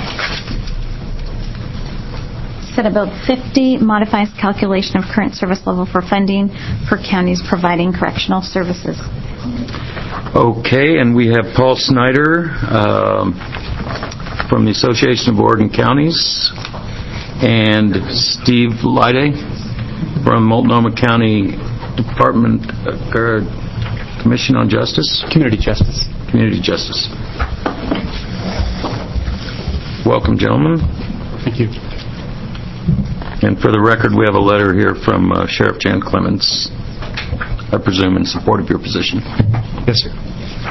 Senate Bill fifty modifies calculation of current service level for funding for counties providing correctional services. Okay, and we have Paul Snyder um, from the Association of Oregon Counties and Steve Leidy from Multnomah County Department uh, Commission on Justice? Community Justice. Community Justice. Welcome, gentlemen. Thank you. And for the record, we have a letter here from uh, Sheriff Jan Clements, I presume, in support of your position. Yes, sir.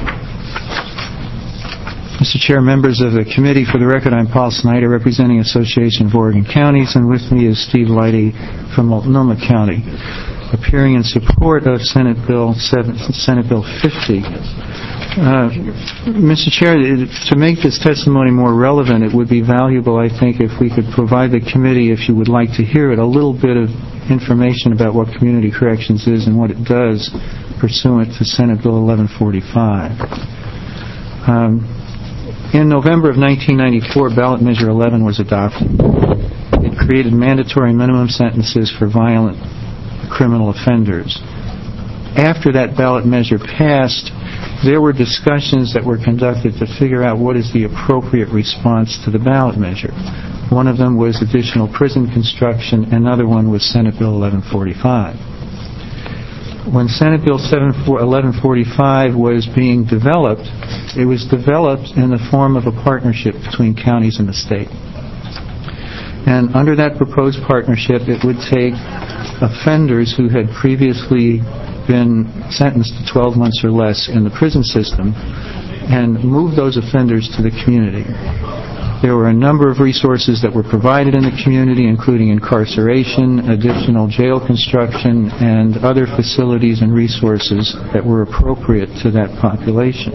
Mister Chair, members of the committee, for the record, I'm Paul Snyder, representing Association of Oregon Counties, and with me is Steve Leidy from Multnomah County, appearing in support of Senate Bill seven, Senate Bill fifty. Uh, Mister Chair, to make this testimony more relevant, it would be valuable, I think, if we could provide the committee, if you would like to hear it, a little bit of information about what community corrections is and what it does pursuant to Senate Bill eleven forty-five. Um, in November of nineteen ninety-four, ballot measure eleven was adopted. It created mandatory minimum sentences for violent criminal offenders. After that ballot measure passed, there were discussions that were conducted to figure out what is the appropriate response to the ballot measure. One of them was additional prison construction, another one was Senate Bill eleven forty-five. When Senate Bill eleven forty-five was being developed, it was developed in the form of a partnership between counties and the state. And under that proposed partnership, it would take offenders who had previously been sentenced to twelve months or less in the prison system and move those offenders to the community. There were a number of resources that were provided in the community, including incarceration, additional jail construction, and other facilities and resources that were appropriate to that population.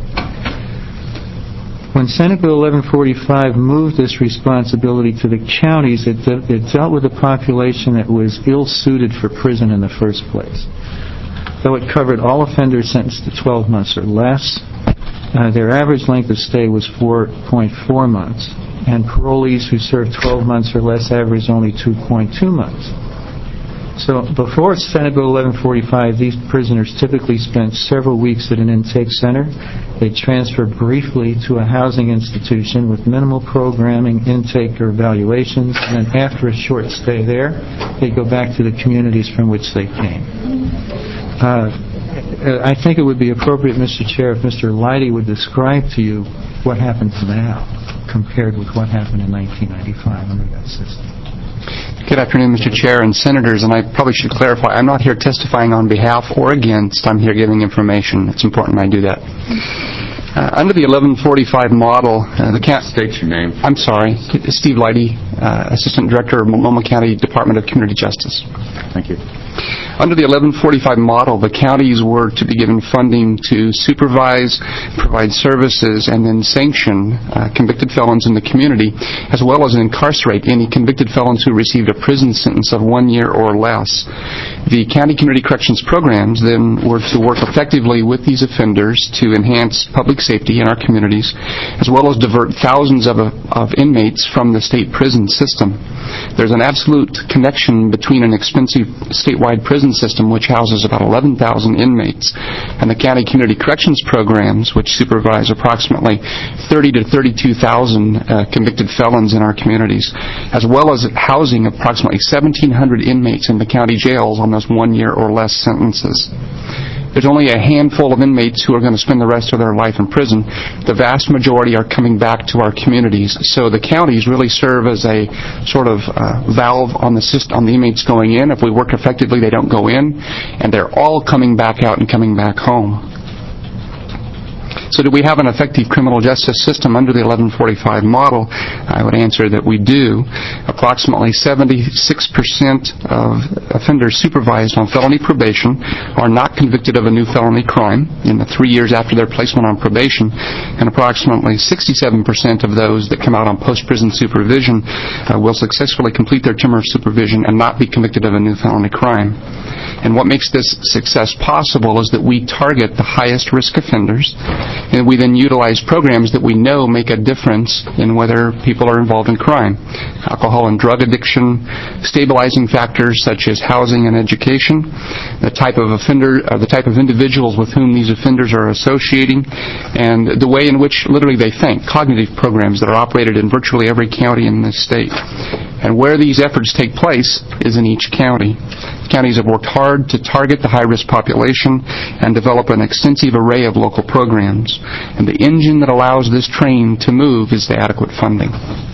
When Senate Bill eleven forty-five moved this responsibility to the counties, it, de- it dealt with a population that was ill-suited for prison in the first place. Though it covered all offenders sentenced to twelve months or less, uh, their average length of stay was four point four months, and parolees who served twelve months or less averaged only two point two months. So before Senate Bill eleven forty-five, these prisoners typically spent several weeks at an intake center. They'd transfer briefly to a housing institution with minimal programming, intake, or evaluations, and then after a short stay there, they'd go back to the communities from which they came. Uh, I think it would be appropriate, Mister Chair, if Mister Leidy would describe to you what happens now compared with what happened in nineteen ninety-five under that system. Good afternoon, Mister Chair and Senators, and I probably should clarify, I'm not here testifying on behalf or against, I'm here giving information. It's important I do that. Uh, under the eleven forty-five model, uh, the county... State your name. I'm sorry, Steve Leidy, uh, Assistant Director of Multnomah County Department of Community Justice. Thank you. Under the eleven forty-five model, the counties were to be given funding to supervise, provide services, and then sanction uh, convicted felons in the community, as well as incarcerate any convicted felons who received a prison sentence of one year or less. The county community corrections programs then were to work effectively with these offenders to enhance public safety in our communities, as well as divert thousands of, of inmates from the state prison system. There's an absolute connection between an expensive statewide prison prison system, which houses about eleven thousand inmates, and the county community corrections programs, which supervise approximately thirty to thirty-two thousand uh, convicted felons in our communities, as well as housing approximately seventeen hundred inmates in the county jails on those one-year or less sentences. There's only a handful of inmates who are going to spend the rest of their life in prison. The vast majority are coming back to our communities. So the counties really serve as a sort of uh, valve on the system, on the inmates going in. If we work effectively, they don't go in, and they're all coming back out and coming back home. So do we have an effective criminal justice system under the eleven forty-five model? I would answer that we do. Approximately seventy-six percent of offenders supervised on felony probation are not convicted of a new felony crime in the three years after their placement on probation, and approximately sixty-seven percent of those that come out on post-prison supervision uh, will successfully complete their term of supervision and not be convicted of a new felony crime. And what makes this success possible is that we target the highest risk offenders, and we then utilize programs that we know make a difference in whether people are involved in crime. Alcohol and drug addiction, stabilizing factors such as housing and education, the type of offender, uh, the type of individuals with whom these offenders are associating, and the way in which literally they think, cognitive programs that are operated in virtually every county in this state. And where these efforts take place is in each county. Counties have worked hard to target the high-risk population and develop an extensive array of local programs. And the engine that allows this train to move is the adequate funding.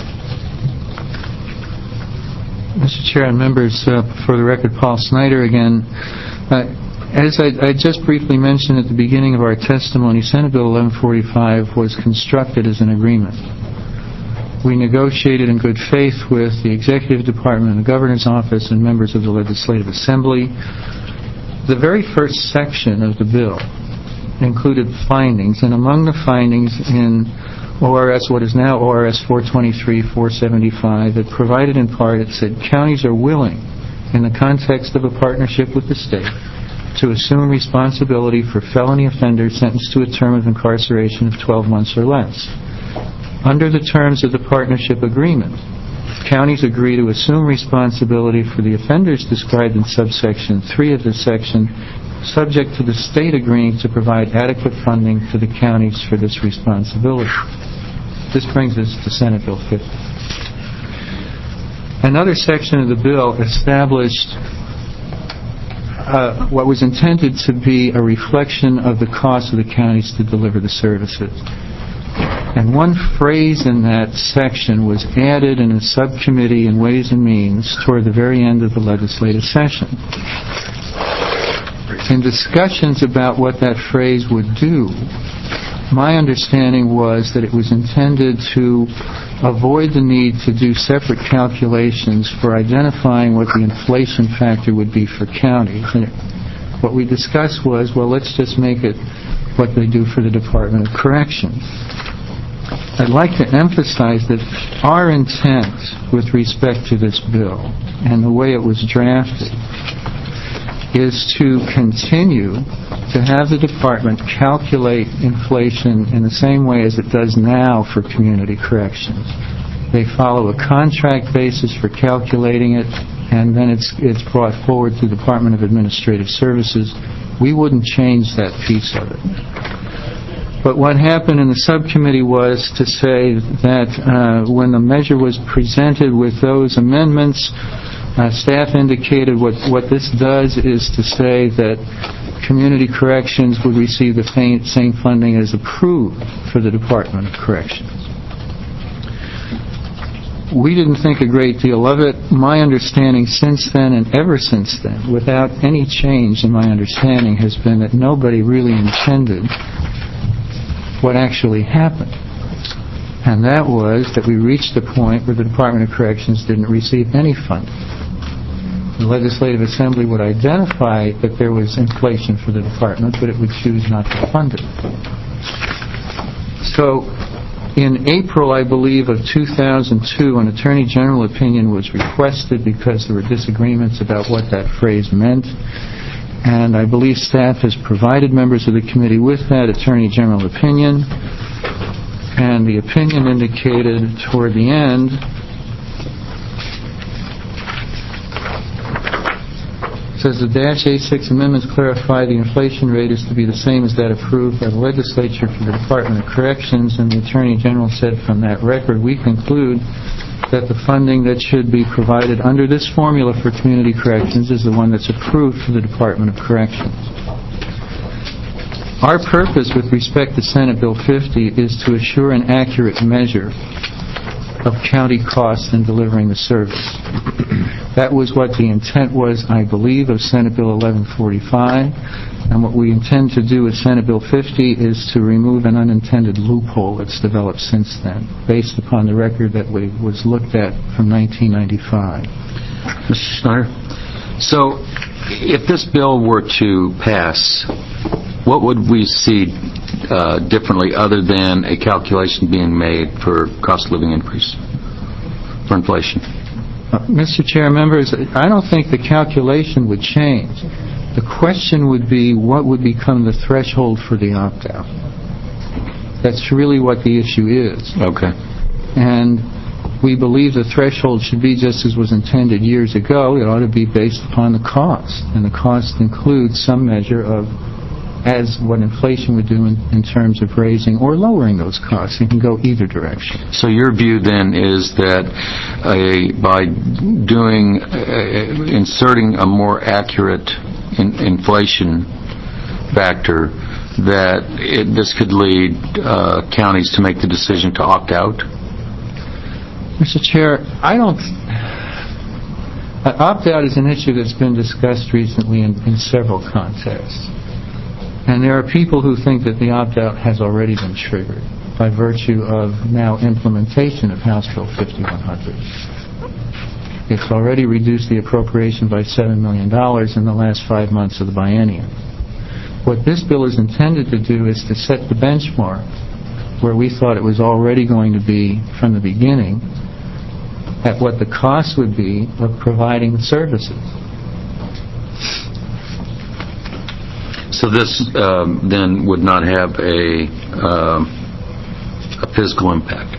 Mister Chair and members, uh, for the record, Paul Snyder again. Uh, as I, I just briefly mentioned at the beginning of our testimony, Senate Bill eleven forty-five was constructed as an agreement. We negotiated in good faith with the Executive Department and the Governor's Office and members of the Legislative Assembly. The very first section of the bill included findings, and among the findings in O R S, what is now O R S four twenty-three dash four seventy-five, it provided in part, it said, counties are willing, in the context of a partnership with the state, to assume responsibility for felony offenders sentenced to a term of incarceration of twelve months or less. Under the terms of the partnership agreement, counties agree to assume responsibility for the offenders described in subsection three of this section, subject to the state agreeing to provide adequate funding to the counties for this responsibility. This brings us to Senate Bill fifty. Another section of the bill established uh, what was intended to be a reflection of the cost of the counties to deliver the services. And one phrase in that section was added in a subcommittee in Ways and Means toward the very end of the legislative session. In discussions about what that phrase would do, my understanding was that it was intended to avoid the need to do separate calculations for identifying what the inflation factor would be for counties. And what we discussed was, well, let's just make it what they do for the Department of Corrections. I'd like to emphasize that our intent with respect to this bill and the way it was drafted is to continue to have the department calculate inflation in the same way as it does now for community corrections. They follow a contract basis for calculating it, and then it's it's brought forward to the Department of Administrative Services. We wouldn't change that piece of it. But what happened in the subcommittee was to say that uh, when the measure was presented with those amendments, uh, staff indicated what, what this does is to say that community corrections would receive the same funding as approved for the Department of Corrections. We didn't think a great deal of it. My understanding since then and ever since then, without any change in my understanding, has been that nobody really intended what actually happened. And that was that we reached a point where the Department of Corrections didn't receive any funding. The Legislative Assembly would identify that there was inflation for the department, but it would choose not to fund it. So in April, I believe, of two thousand two, an Attorney General opinion was requested because there were disagreements about what that phrase meant. And I believe staff has provided members of the committee with that Attorney General opinion. And the opinion indicated toward the end Says the dash A six amendments clarify the inflation rate is to be the same as that approved by the legislature for the Department of Corrections, and the Attorney General said from that record, we conclude that the funding that should be provided under this formula for community corrections is the one that's approved for the Department of Corrections. Our purpose with respect to Senate Bill fifty is to assure an accurate measure of county costs in delivering the service. That was what the intent was, I believe, of Senate Bill eleven forty-five, and what we intend to do with Senate Bill fifty is to remove an unintended loophole that's developed since then, based upon the record that we, was looked at from nineteen ninety-five. Mister Schneider? So, if this bill were to pass, what would we see uh, differently other than a calculation being made for cost of living increase, for inflation? Uh, Mister Chair, members, I don't think the calculation would change. The question would be what would become the threshold for the opt-out. That's really what the issue is. Okay. And we believe the threshold should be just as was intended years ago. It ought to be based upon the cost, and the cost includes some measure of as what inflation would do in, in terms of raising or lowering those costs. It can go either direction. So your view then is that a, by doing, uh, inserting a more accurate in, inflation factor, that it, this could lead uh, counties to make the decision to opt out? Mister Chair, I don't... Uh, opt-out is an issue that's been discussed recently in, in several contexts. And there are people who think that the opt-out has already been triggered by virtue of now implementation of House Bill fifty-one hundred. It's already reduced the appropriation by seven million dollars in the last five months of the biennium. What this bill is intended to do is to set the benchmark where we thought it was already going to be from the beginning at what the cost would be of providing services. So this um, then would not have a um, a physical impact?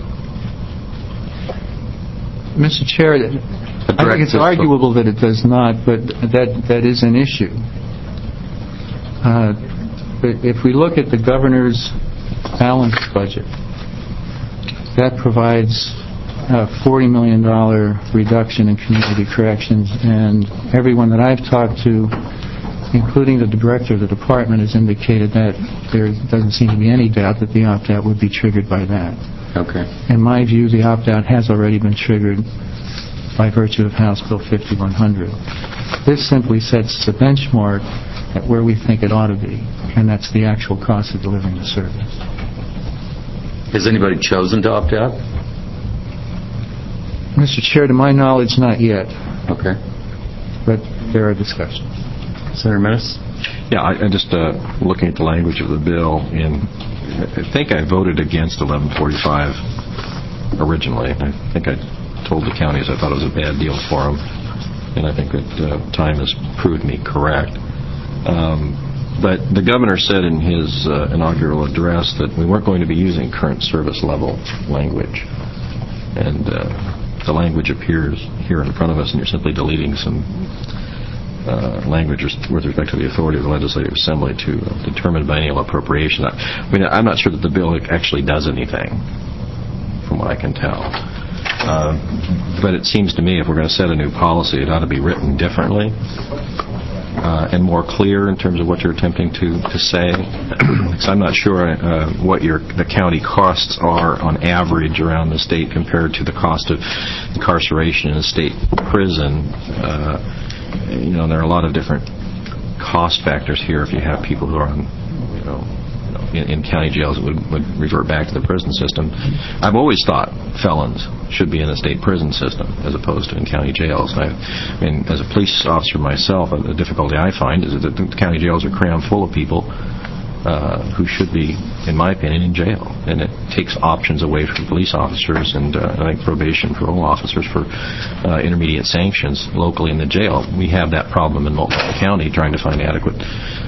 Mister Chair, I think it's arguable that it does not, but that that is an issue. Uh, but if we look at the governor's balanced budget, that provides a forty million dollars reduction in community corrections, and everyone that I've talked to, including the director of the department, has indicated that there doesn't seem to be any doubt that the opt-out would be triggered by that. Okay. In my view, the opt-out has already been triggered by virtue of House Bill fifty-one hundred. This simply sets the benchmark at where we think it ought to be, and that's the actual cost of delivering the service. Has anybody chosen to opt out? Mister Chair, to my knowledge, not yet. Okay. But there are discussions. Senator Menace? Yeah, I, I just uh, looking at the language of the bill, and I think I voted against eleven forty-five originally. I think I told the counties I thought it was a bad deal for them, and I think that uh, time has proved me correct. Um, but the governor said in his uh, inaugural address that we weren't going to be using current service level language, and uh, the language appears here in front of us, and you're simply deleting some Uh, language with respect to the authority of the Legislative Assembly to uh, determine biennial appropriation. I, I mean, I'm not sure that the bill actually does anything, from what I can tell. Uh, but it seems to me if we're going to set a new policy, it ought to be written differently uh, and more clear in terms of what you're attempting to, to say. Because I'm not sure uh, what your the county costs are on average around the state compared to the cost of incarceration in a state prison. Uh, You know, there are a lot of different cost factors here. If you have people who are on, you know, in, in county jails, it would, would revert back to the prison system. I've always thought felons should be in the state prison system as opposed to in county jails. I, I mean, as a police officer myself, the difficulty I find is that the county jails are crammed full of people uh, who should be, in my opinion, in jail. And it takes options away from police officers and uh, I think probation parole officers for uh, intermediate sanctions locally in the jail. We have that problem in Multnomah County, trying to find adequate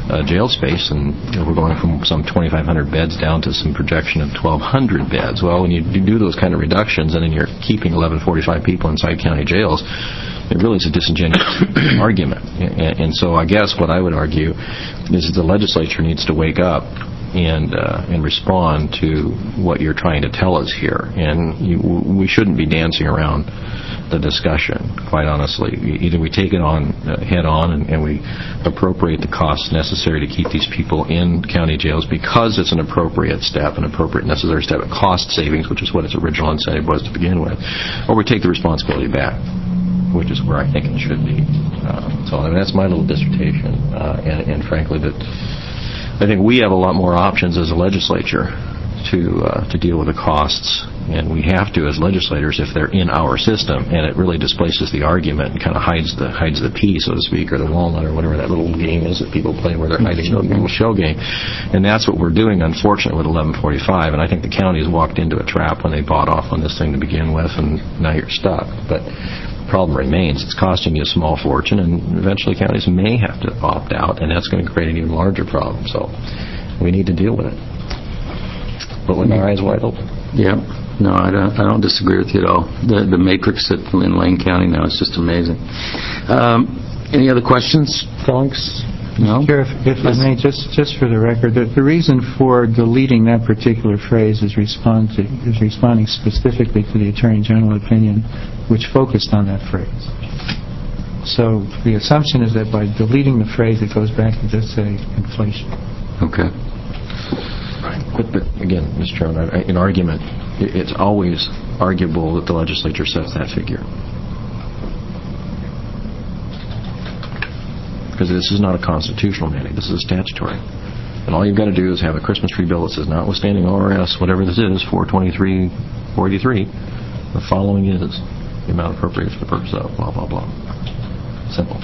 uh, jail space, and you know, we're going from some twenty-five hundred beds down to some projection of twelve hundred beds. Well, when you do those kind of reductions and then you're keeping eleven forty-five people inside county jails, it really is a disingenuous argument. And, and so I guess what I would argue is that the legislature needs to wake up and uh, and respond to what you're trying to tell us here. And you, we shouldn't be dancing around the discussion, quite honestly. Either we take it on uh, head on and, and we appropriate the costs necessary to keep these people in county jails because it's an appropriate step, an appropriate necessary step, a cost savings, which is what its original incentive was to begin with, or we take the responsibility back, which is where I think it should be. Uh, so I mean, that's my little dissertation, uh, and, and frankly, that I think we have a lot more options as a legislature to uh, to deal with the costs, and we have to as legislators if they're in our system, and it really displaces the argument and kind of hides the hides the pea, so to speak, or the walnut, or whatever that little game is that people play where they're hiding the little shell game. And that's what we're doing, unfortunately, with eleven forty-five, and I think the county has walked into a trap when they bought off on this thing to begin with, and now you're stuck. But the problem remains. It's costing you a small fortune, and eventually counties may have to opt out, and that's going to create an even larger problem. So we need to deal with it, but with our eyes wide open. Yeah. No, I don't, I don't disagree with you at all. The the matrix at, in Lane County now is just amazing. Um, any other questions, Felix? No? Chair, if, if I may, just just for the record, the, the reason for deleting that particular phrase is, respond to, is responding specifically to the Attorney General opinion, which focused on that phrase. So the assumption is that by deleting the phrase, it goes back to just say inflation. Okay. Right. But, but again, Mister Chairman, in argument, it's always arguable that the legislature sets that figure. Because this is not a constitutional mandate. This is a statutory. And all you've got to do is have a Christmas tree bill that says, notwithstanding O R S, whatever this is, four twenty-three, four eighty-three, the following is the amount appropriated for the purpose of blah, blah, blah. Simple.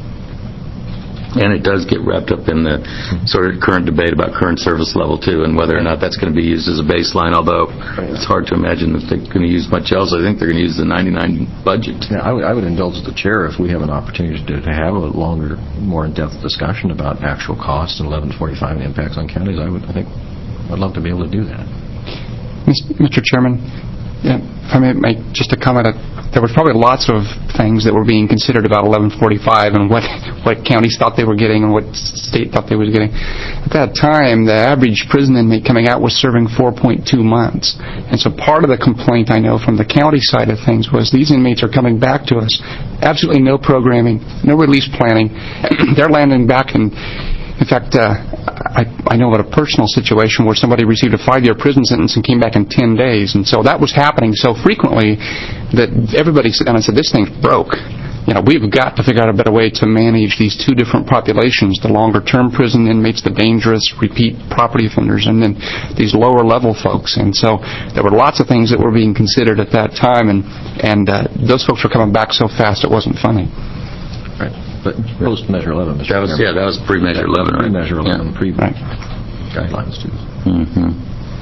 And it does get wrapped up in the sort of current debate about current service level, too, and whether or not that's going to be used as a baseline, although it's hard to imagine that they're going to use much else. I think they're going to use the ninety-nine budget. Yeah, I would, I would indulge the chair if we have an opportunity to, to have a longer, more in-depth discussion about actual costs and eleven forty-five and impacts on counties. I would, I think, I'd love to be able to do that. Mister Chairman, yeah, if I may make just a comment. There were probably lots of things that were being considered about eleven forty-five and what, what counties thought they were getting and what state thought they were getting. At that time, the average prison inmate coming out was serving four point two months. And so part of the complaint I know from the county side of things was these inmates are coming back to us. Absolutely no programming, no release planning. They're landing back in... In fact, uh, I, I know about a personal situation where somebody received a five-year prison sentence and came back in ten days. And so that was happening so frequently that everybody sat down and said, this thing's broke. You know, we've got to figure out a better way to manage these two different populations, the longer-term prison inmates, the dangerous, repeat property offenders, and then these lower-level folks. And so there were lots of things that were being considered at that time, and, and uh, those folks were coming back so fast it wasn't funny. Right. But post-Measure eleven, Mister That was, yeah, that was pre-Measure eleven, right? Pre-Measure eleven, yeah. pre-guidelines, too. Mm-hmm.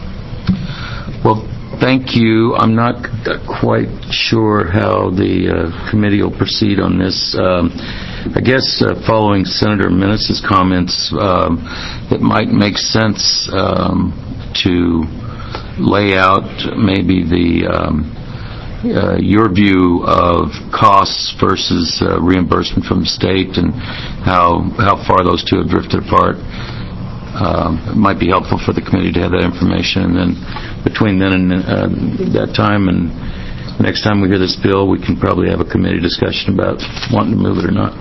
Well, thank you. I'm not quite sure how the uh, committee will proceed on this. Um, I guess uh, following Senator Menace's comments, um, it might make sense um, to lay out maybe the... Um, Uh, your view of costs versus uh, reimbursement from the state and how how far those two have drifted apart. Um, it might be helpful for the committee to have that information, and then between then and uh, that time and the next time we hear this bill, we can probably have a committee discussion about wanting to move it or not.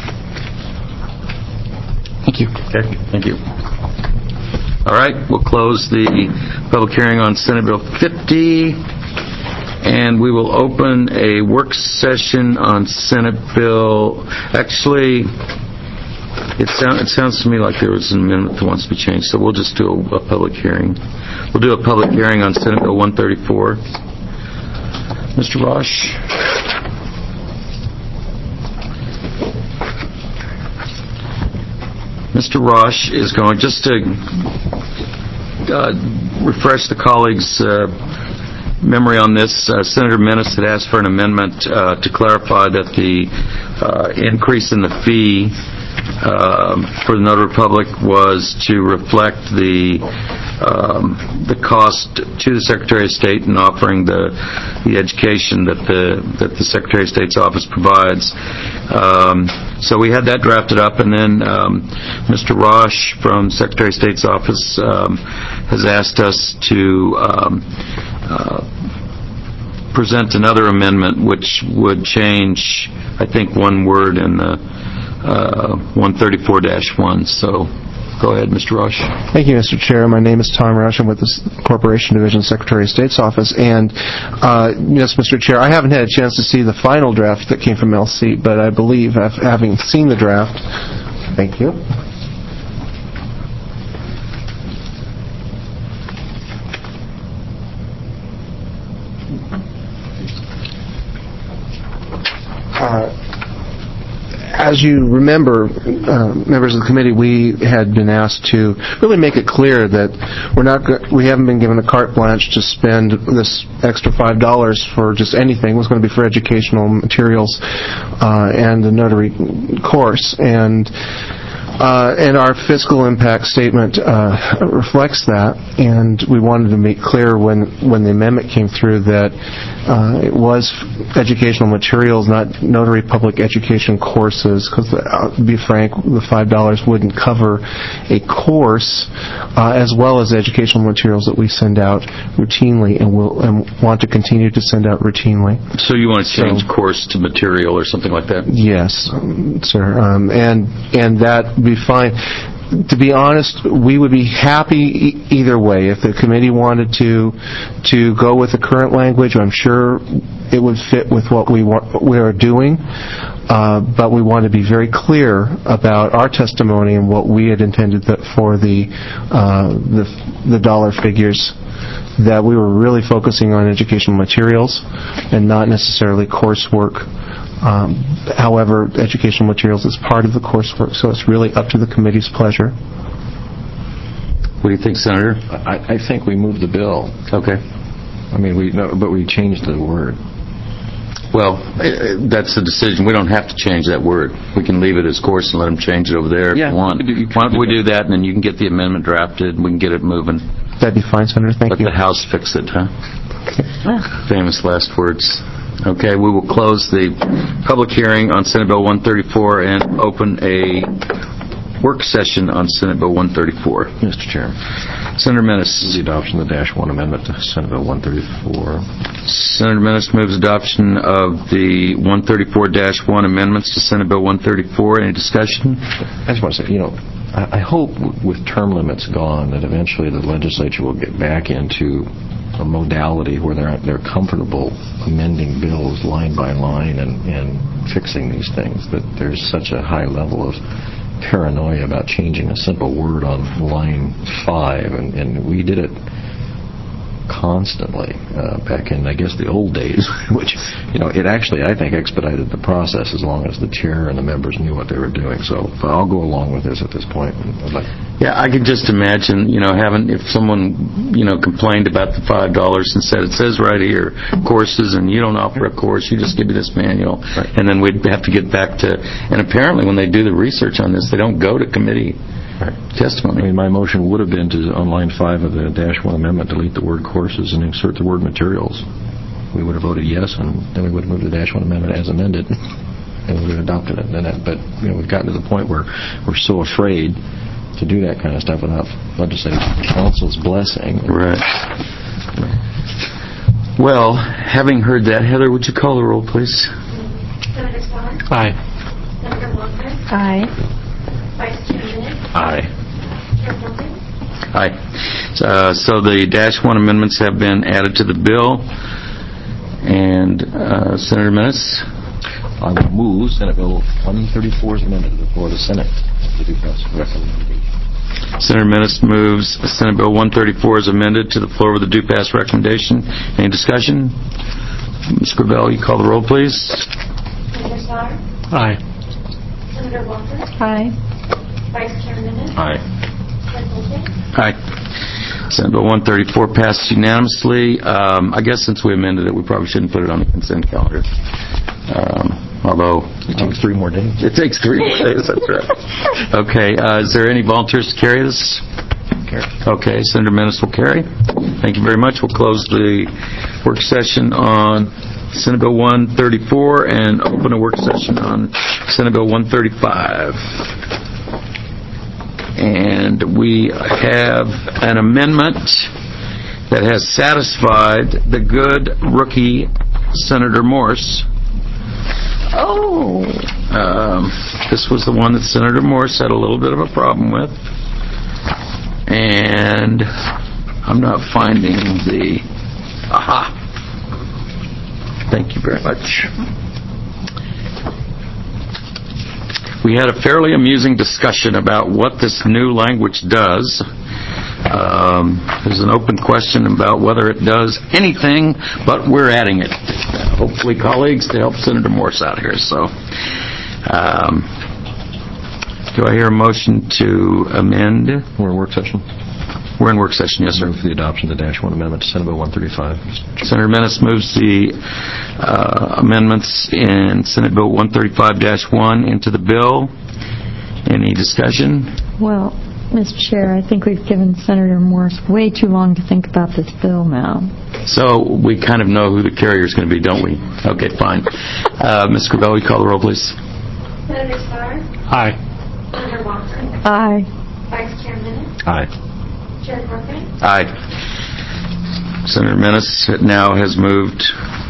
Thank you. Okay, thank you. All right, we'll close the public hearing on Senate Bill fifty. And we will open a work session on Senate Bill. Actually, it, sound, it sounds to me like there was an amendment that wants to be changed, so we'll just do a, a public hearing. We'll do a public hearing on Senate Bill one thirty-four. Mister Rosh? Mister Rosh is going, just to uh, refresh the colleagues' uh, memory on this, uh, Senator Menace had asked for an amendment uh, to clarify that the uh, increase in the fee um, for the notary public was to reflect the um, the cost to the Secretary of State in offering the the education that the that the Secretary of State's office provides. Um, so we had that drafted up, and then um, Mister Roche from Secretary of State's office um, has asked us to um, uh, present another amendment which would change, I think, one word in the uh, one thirty-four dash one. So go ahead, Mister Rush. Thank you, Mister Chair. My name is Tom Rush. I'm with the Corporation Division Secretary of State's office. And uh, yes, Mister Chair, I haven't had a chance to see the final draft that came from L C, but I believe, having seen the draft, thank you. Uh, As you remember, uh, members of the committee, we had been asked to really make it clear that we're not go- we haven't been given a carte blanche to spend this extra five dollars for just anything. It was going to be for educational materials uh, and the notary course. And Uh, and our fiscal impact statement uh, reflects that, and we wanted to make clear when, when the amendment came through that uh, it was educational materials, not notary public education courses, because uh, to be frank, the five dollars wouldn't cover a course uh, as well as educational materials that we send out routinely and will and want to continue to send out routinely. So you want to change So, course to material or something like that? Yes, um, sir. Um, and and that would be fine. To be honest, we would be happy e- either way. If the committee wanted to to go with the current language, I'm sure it would fit with what we want, what we are doing. Uh, but we want to be very clear about our testimony and what we had intended that for the uh, the the dollar figures. That we were really focusing on educational materials and not necessarily coursework. Um, however, educational materials is part of the coursework, so it's really up to the committee's pleasure. What do you think, Senator? I, I think we moved the bill. Okay. I mean, we no, but we changed the word. Well, uh, that's the decision. We don't have to change that word. We can leave it as course and let them change it over there Yeah, if you want. you could do- you Why don't could we do do that, and then you can get the amendment drafted, and we can get it moving. That'd be fine, Senator. Thank Let you. the House fix it, huh? Famous last words. Okay, we will close the public hearing on Senate Bill one thirty-four and open a work session on Senate Bill one thirty-four. Mister Chairman. Senator Menace. The adoption of the Dash one amendment to Senate Bill one thirty-four. Senator Menace moves adoption of the one thirty-four dash one amendments to Senate Bill one thirty-four. Any discussion? I just want to say, you know, I, I hope w- with term limits gone that eventually the legislature will get back into a modality where they're they're comfortable amending bills line by line and, and fixing these things. That there's such a high level of paranoia about changing a simple word on line five, and, and we did it constantly uh, back in, I guess, the old days, which, you know, it actually, I think, expedited the process as long as the chair and the members knew what they were doing. So I'll go along with this at this point. I'd like Yeah, I can just imagine, you know, having, if someone, you know, complained about the five dollars and said, it says right here, courses, and you don't offer a course, you just give me this manual. Right. And then we'd have to get back to, and apparently when they do the research on this, they don't go to committee Right. testimony. I mean, my motion would have been to, on line five of the Dash one amendment, delete the word courses and insert the word materials. We would have voted yes, and then we would have moved the Dash one amendment as amended, and we would have adopted it. And that, but, you know, we've gotten to the point where we're so afraid to do that kind of stuff without legislative council's blessing. Right. Well, having heard that, Heather, would you call the roll, please? Senator Starr? Aye. Senator Walker? Aye. Vice Chair Minnick? Aye. Chair Wilson? Aye. Uh, so the Dash one amendments have been added to the bill. And uh, Senator Menace? I will move Senate Bill one thirty-four's amendment to the floor of the Senate to do pass recommendation. Senator Menace moves Senate Bill one thirty-four as amended to the floor with a due pass recommendation. Any discussion? Miz Gravel, you call the roll, please. Senator Starr? Aye. Senator Walker? Aye. Vice Chair Minnick? Aye. Chair Wilson? Aye. Senate Bill one thirty-four passes unanimously. Um, I guess since we amended it, we probably shouldn't put it on the consent calendar. Um, although It takes three more days. It takes three more days, that's right. Okay, uh, is there any volunteers to carry this? Okay, Senator Menace will carry. Thank you very much. We'll close the work session on Senate Bill one thirty-four and open a work session on Senate Bill one thirty-five. And we have an amendment that has satisfied the good rookie Senator Morse. Oh. Um, this was the one that Senator Morse had a little bit of a problem with. And I'm not finding the... Aha. Thank you very much. We had a fairly amusing discussion about what this new language does. Um, there's an open question about whether it does anything, but we're adding it. Hopefully, colleagues, to help Senator Morse out here. So, um, do I hear a motion to amend? We're in work session. We're in work session, yes, sir. Move for the adoption of the Dash one amendment to Senate Bill one thirty-five. Senator Menace moves the uh, amendments in Senate Bill one thirty-five dash one into the bill. Any discussion? Well, Mister Chair, I think we've given Senator Morse way too long to think about this bill now. So we kind of know who the carrier is going to be, don't we? Okay, fine. Uh, Miz Corbell, you call the roll, please. Senator Starr? Aye. Senator Walker? Aye. Vice Chair Minnick? Aye. Chair Corcoran? Aye. Senator Menace now has moved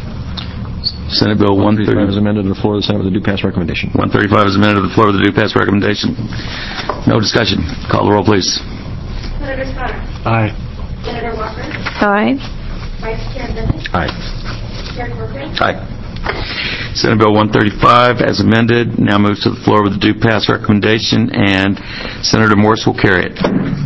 Senate Bill one thirty-five is amended to the floor of the Senate with a due pass recommendation. one thirty-five is amended to the floor with a due pass recommendation. No discussion. Call the roll, please. Senator Starr? Aye. Senator Walker? Aye. Vice Chair Minnick? Aye. Chair Corcoran? Aye. Senate Bill one thirty-five, as amended, now moves to the floor with a due pass recommendation, and Senator Morse will carry it.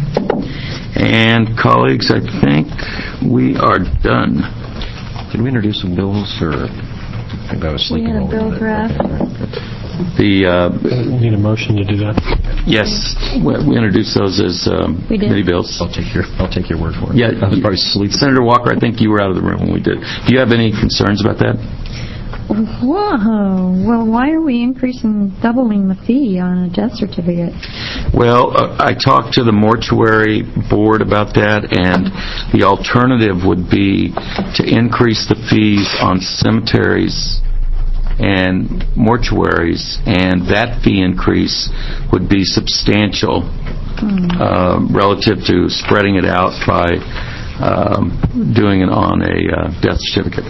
And, colleagues, I think we are done. Did we introduce some bills, or I think I was We sleeping had a over bill it. draft. The uh, Need a motion to do that? yes, we, we introduced those as um, We did. committee bills. I'll take your I'll take your word for it. Yeah, I was probably sleeping. Senator Walker, I think you were out of the room when we did. Do you have any concerns about that? Whoa. Well, why are we increasing, doubling the fee on a death certificate? Well, uh, I talked to the mortuary board about that, and the alternative would be to increase the fees on cemeteries and mortuaries, and that fee increase would be substantial Hmm. uh, relative to spreading it out by um, doing it on a uh, death certificate.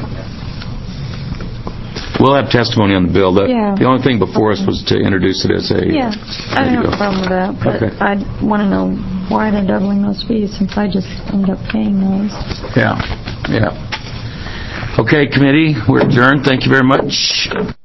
We'll have testimony on the bill. The, Yeah. the only thing before us was to introduce it as a... Yeah, I There you don't have go. a problem with that, but Okay. I want to know why they're doubling those fees, since I just ended up paying those. Yeah, yeah. Okay, committee, we're adjourned. Thank you very much.